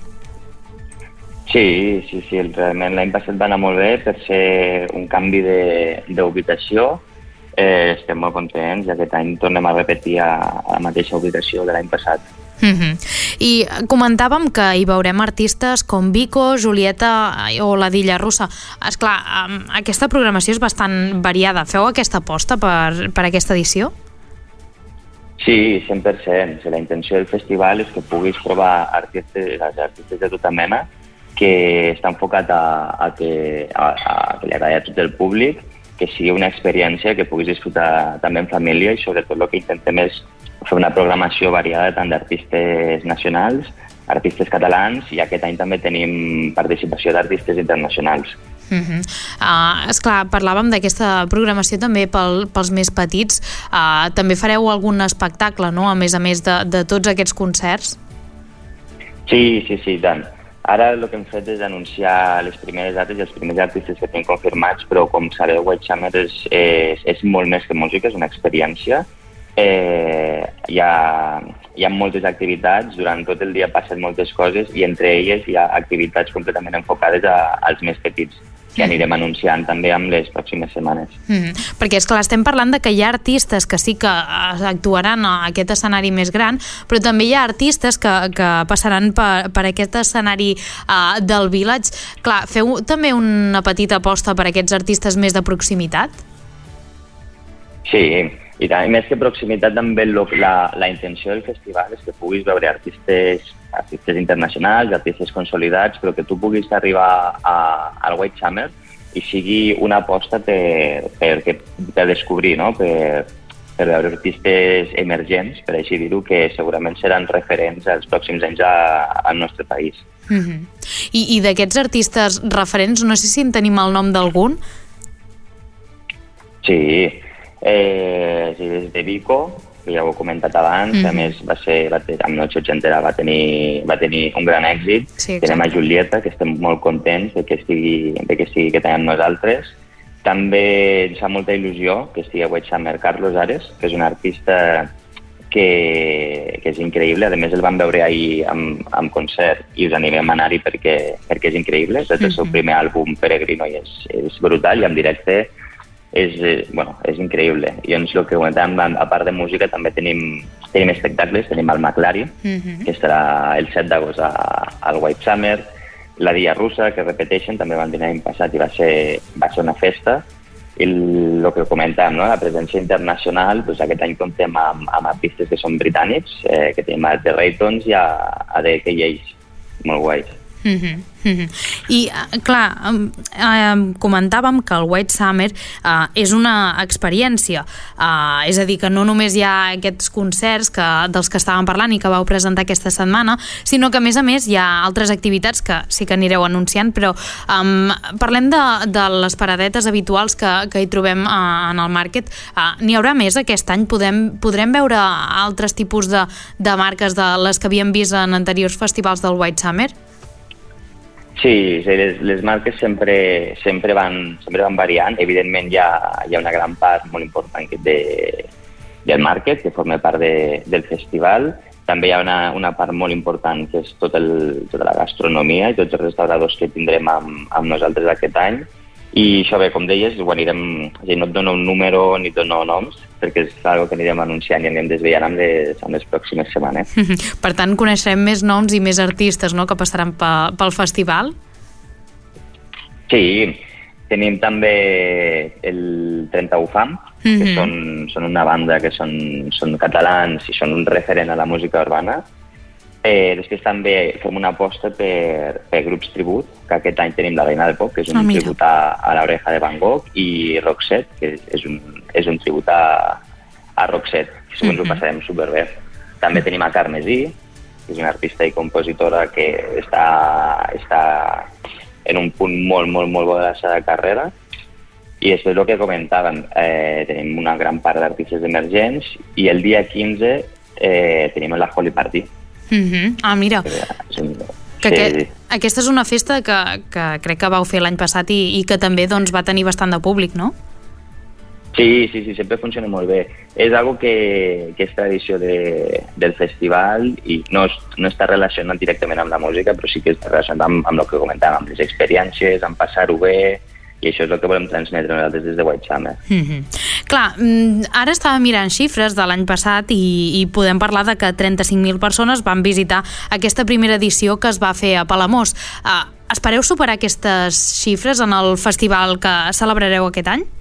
Sí, realment l'any passat va anar molt bé per ser un canvi d'ubicació. Estem molt contents i aquest any tornem a repetir a la mateixa ubicació de l'any passat. I comentàvem que hi veurem artistes com Vico, Julieta o La Dilla Russa. Esclar, aquesta programació és bastant variada. Feu aquesta aposta per aquesta edició? Sí, 100%. La intenció del festival és que puguis trobar artistes de tota mena, que està enfocat a que li agradi a tot el públic, que sigui una experiència que puguis disfrutar també en família i sobretot el que intentem és fer una programació variada tant d'artistes nacionals, artistes catalans i aquest any també tenim participació d'artistes internacionals. Esclar, parlàvem d'aquesta programació també pels més petits. També fareu algun espectacle, no?, a més de tots aquests concerts? Sí, tant. Ara el que hem fet és anunciar les primeres dates i els primers artistes que tenim confirmats, però com sabeu, White Summer és molt més que música, és una experiència. Hi ha moltes activitats, durant tot el dia passen moltes coses i entre elles hi ha activitats completament enfocades als més petits, que anirem anunciant també en les pròximes setmanes. Perquè, esclar, estem parlant de que hi ha artistes que sí que actuaran a aquest escenari més gran, però també hi ha artistes que passaran per aquest escenari del Village. Clar, feu també una petita aposta per aquests artistes més de proximitat? Sí, i tant, més que proximitat també la intenció del festival és que puguis veure artistes internacionals, artistes consolidats, però que tu puguis arribar al White Summer i sigui una aposta per descobrir, no?, per veure artistes emergents, per així dir-ho, que segurament seran referents als pròxims anys al nostre país. I d'aquests artistes referents, no sé si en tenim el nom d'algun? Sí, des de Vico, que ja ho he comentat abans, a més amb Noche Ochentera va tenir un gran èxit. Tenim a Julieta, que estem molt contents de que estigui aquest any amb nosaltres. També ens fa molta il·lusió que estigui a White Summer Carlos Ares, que és un artista que és increïble. A més, el vam veure ahir amb concert i us animem a anar-hi perquè és increïble. És el seu primer àlbum, Peregrino, i és brutal, i en directe és increïble. I doncs el que comentàvem, a part de música també tenim espectacles, tenim el Maclari, que estarà el 7 d'agost al White Summer, La Dilla Russa, que repeteixen, també van venir l'any passat i va ser una festa, i el que comentàvem, no?, la presència internacional, doncs aquest any comptem amb artistes que són britànics, que tenim a The Raytons i a The KJs, molt guais. I, clar, comentàvem que el White Summer és una experiència, és a dir, que no només hi ha aquests concerts dels que estàvem parlant i que vau presentar aquesta setmana, sinó que a més hi ha altres activitats que sí que anireu anunciant, però parlem de les paradetes habituals que hi trobem en el Market. N'hi haurà més aquest any? Podrem veure altres tipus de marques de les que havíem vist en anteriors festivals del White Summer? Sí, les marques sempre van variant. Evidentment hi ha una gran part molt important del Market, que forma part del festival. També hi ha una part molt important que és tota la gastronomia i tots els restauradors que tindrem amb nosaltres aquest any. I això bé, com deies, ho anirem, no et dono un número ni et dono noms, perquè és una cosa que anirem anunciant i anirem desvetllant en les pròximes setmanes. Per tant, coneixerem més noms i més artistes, no?, que passaran pel festival? Sí, Tenim també el 31 Fam, que són una banda que són catalans i són un referent a la música urbana. Després també fem una aposta per grups tribut, que aquest any tenim La Reina del Pop, que és un tribut a l'Oreja de Van Gogh, i Roxette, que és un tribut a Roxette, que segur ens ho passarem superbé. També tenim a Carmesí, que és una artista i compositora que està en un punt molt bo de la seva carrera. I després el que comentàvem, tenim una gran part d'artistes emergents, i el dia 15 tenim la Holy Party. Mira, aquesta és una festa que crec que vau fer l'any passat i que també va tenir bastant de públic, no? Sí, sempre funciona molt bé. És algo que és tradició del festival i no està relacionat directament amb la música, però sí que està relacionat amb el que comentàvem, amb les experiències, amb passar-ho bé, i això és el que volem transmetre nosaltres des de White Summer. Clar, ara estava mirant xifres de l'any passat i podem parlar de que 35.000 persones van visitar aquesta primera edició que es va fer a Palamós. Espereu superar aquestes xifres en el festival que celebrareu aquest any?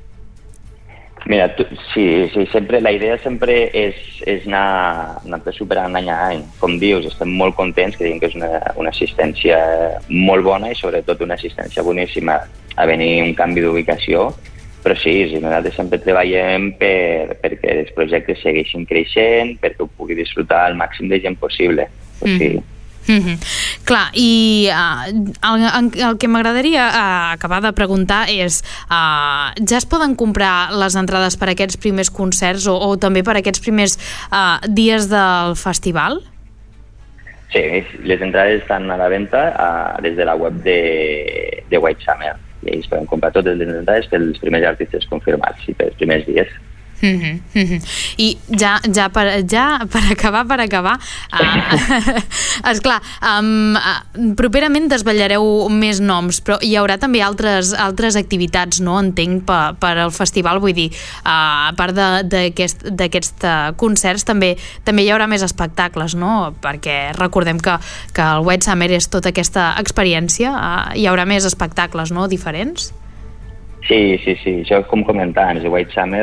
Mira, sí, sempre, la idea sempre és anar superant any a any. Com dius, estem molt contents, que diguem que és una assistència molt bona i sobretot una assistència boníssima a venir un canvi d'ubicació, però sí, nosaltres sempre treballem perquè els projectes segueixin creixent, perquè ho pugui disfrutar al màxim de gent possible. Sí. Clar, i el que m'agradaria acabar de preguntar és ja es poden comprar les entrades per a aquests primers concerts o també per a aquests primers dies del festival? Sí, les entrades estan a la venda des de la web de White Summer i ells poden comprar totes les entrades pels primers artistes confirmats i pels primers dies. I ja per acabar esclar, properament desvetllareu més noms, però hi haurà també altres activitats, no? Entenc, per al festival, vull dir, a part d'aquests concerts també hi haurà més espectacles, no? Perquè recordem que el White Summer és tota aquesta experiència, hi haurà més espectacles, no? Diferents? Sí, això com comentàvem, el White Summer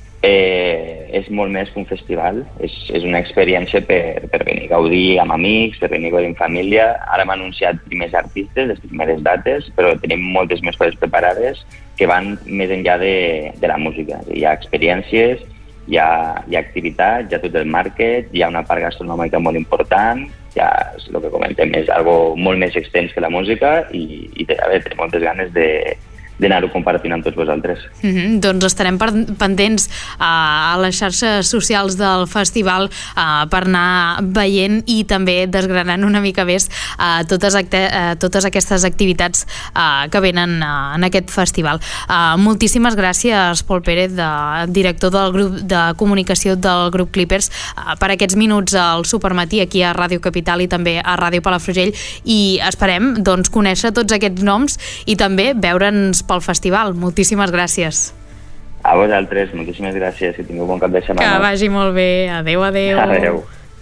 és molt més que un festival, és una experiència per venir a gaudir amb amics, per venir a gaudir en família. Ara hem anunciat primers artistes, les primeres dates, però tenim moltes més coses preparades que van més enllà de la música. Hi ha experiències, hi ha activitats, hi ha tot el màrquet, hi ha una part gastronòmica molt important, ja és el que comentem, és algo molt més extens que la música i tenim moltes ganes d'anar-ho compartint amb tots vosaltres. Doncs estarem pendents a les xarxes socials del festival per anar veient i també desgranant una mica més totes aquestes activitats que venen en aquest festival. Moltíssimes gràcies, Pol Pérez, director del grup de comunicació del grup Clippers, per aquests minuts al Supermatí aquí a Ràdio Capital i també a Ràdio Palafrugell, i esperem conèixer tots aquests noms i també veure'ns pel festival. Moltíssimes gràcies. A vosaltres, moltíssimes gràcies, que tingueu bon cap de setmana. Que vagi molt bé. Adéu. Adéu.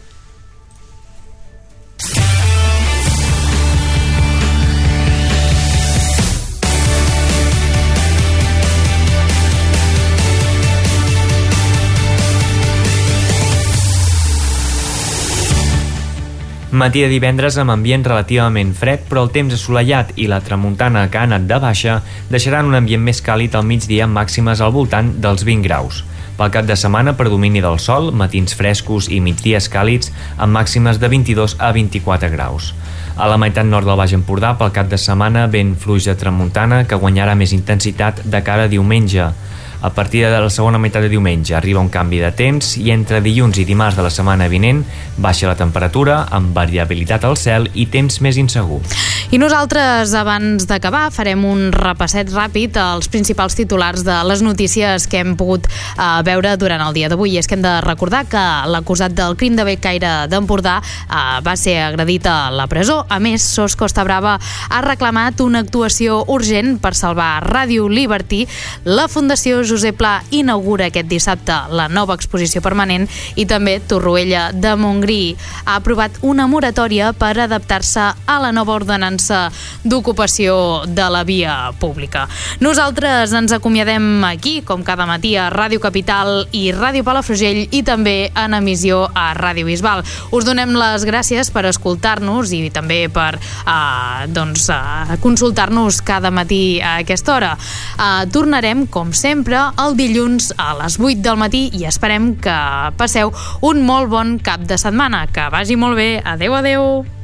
Matí de divendres amb ambient relativament fred, però el temps assolellat i la tramuntana que ha anat de baixa deixaran un ambient més càlid al migdia amb màximes al voltant dels 20 graus. Pel cap de setmana, predomini del sol, matins frescos i migdies càlids amb màximes de 22 a 24 graus. A la meitat nord del Baix Empordà, pel cap de setmana, vent fluix de tramuntana que guanyarà més intensitat de cara a diumenge. A partir de la segona meitat de diumenge arriba un canvi de temps i entre dilluns i dimarts de la setmana vinent baixa la temperatura amb variabilitat al cel i temps més insegur. I nosaltres, abans d'acabar, farem un repasset ràpid als principals titulars de les notícies que hem pogut veure durant el dia d'avui. És que hem de recordar que l'acusat del crim de Bellcaire d'Empordà va ser agredit a la presó. A més, SOS Costa Brava ha reclamat una actuació urgent per salvar Ràdio Liberty. La Fundació Josep Pla inaugura aquest dissabte la nova exposició permanent i també Torroella de Montgrí ha aprovat una moratòria per adaptar-se a la nova ordenança d'ocupació de la via pública. Nosaltres ens acomiadem aquí, com cada matí, a Ràdio Capital i Ràdio Palafrugell i també en emissió a Ràdio Bisbal. Us donem les gràcies per escoltar-nos i també per consultar-nos cada matí a aquesta hora. Tornarem, com sempre, el dilluns a les 8 del matí i esperem que passeu un molt bon cap de setmana. Que vagi molt bé. Adeu, adeu.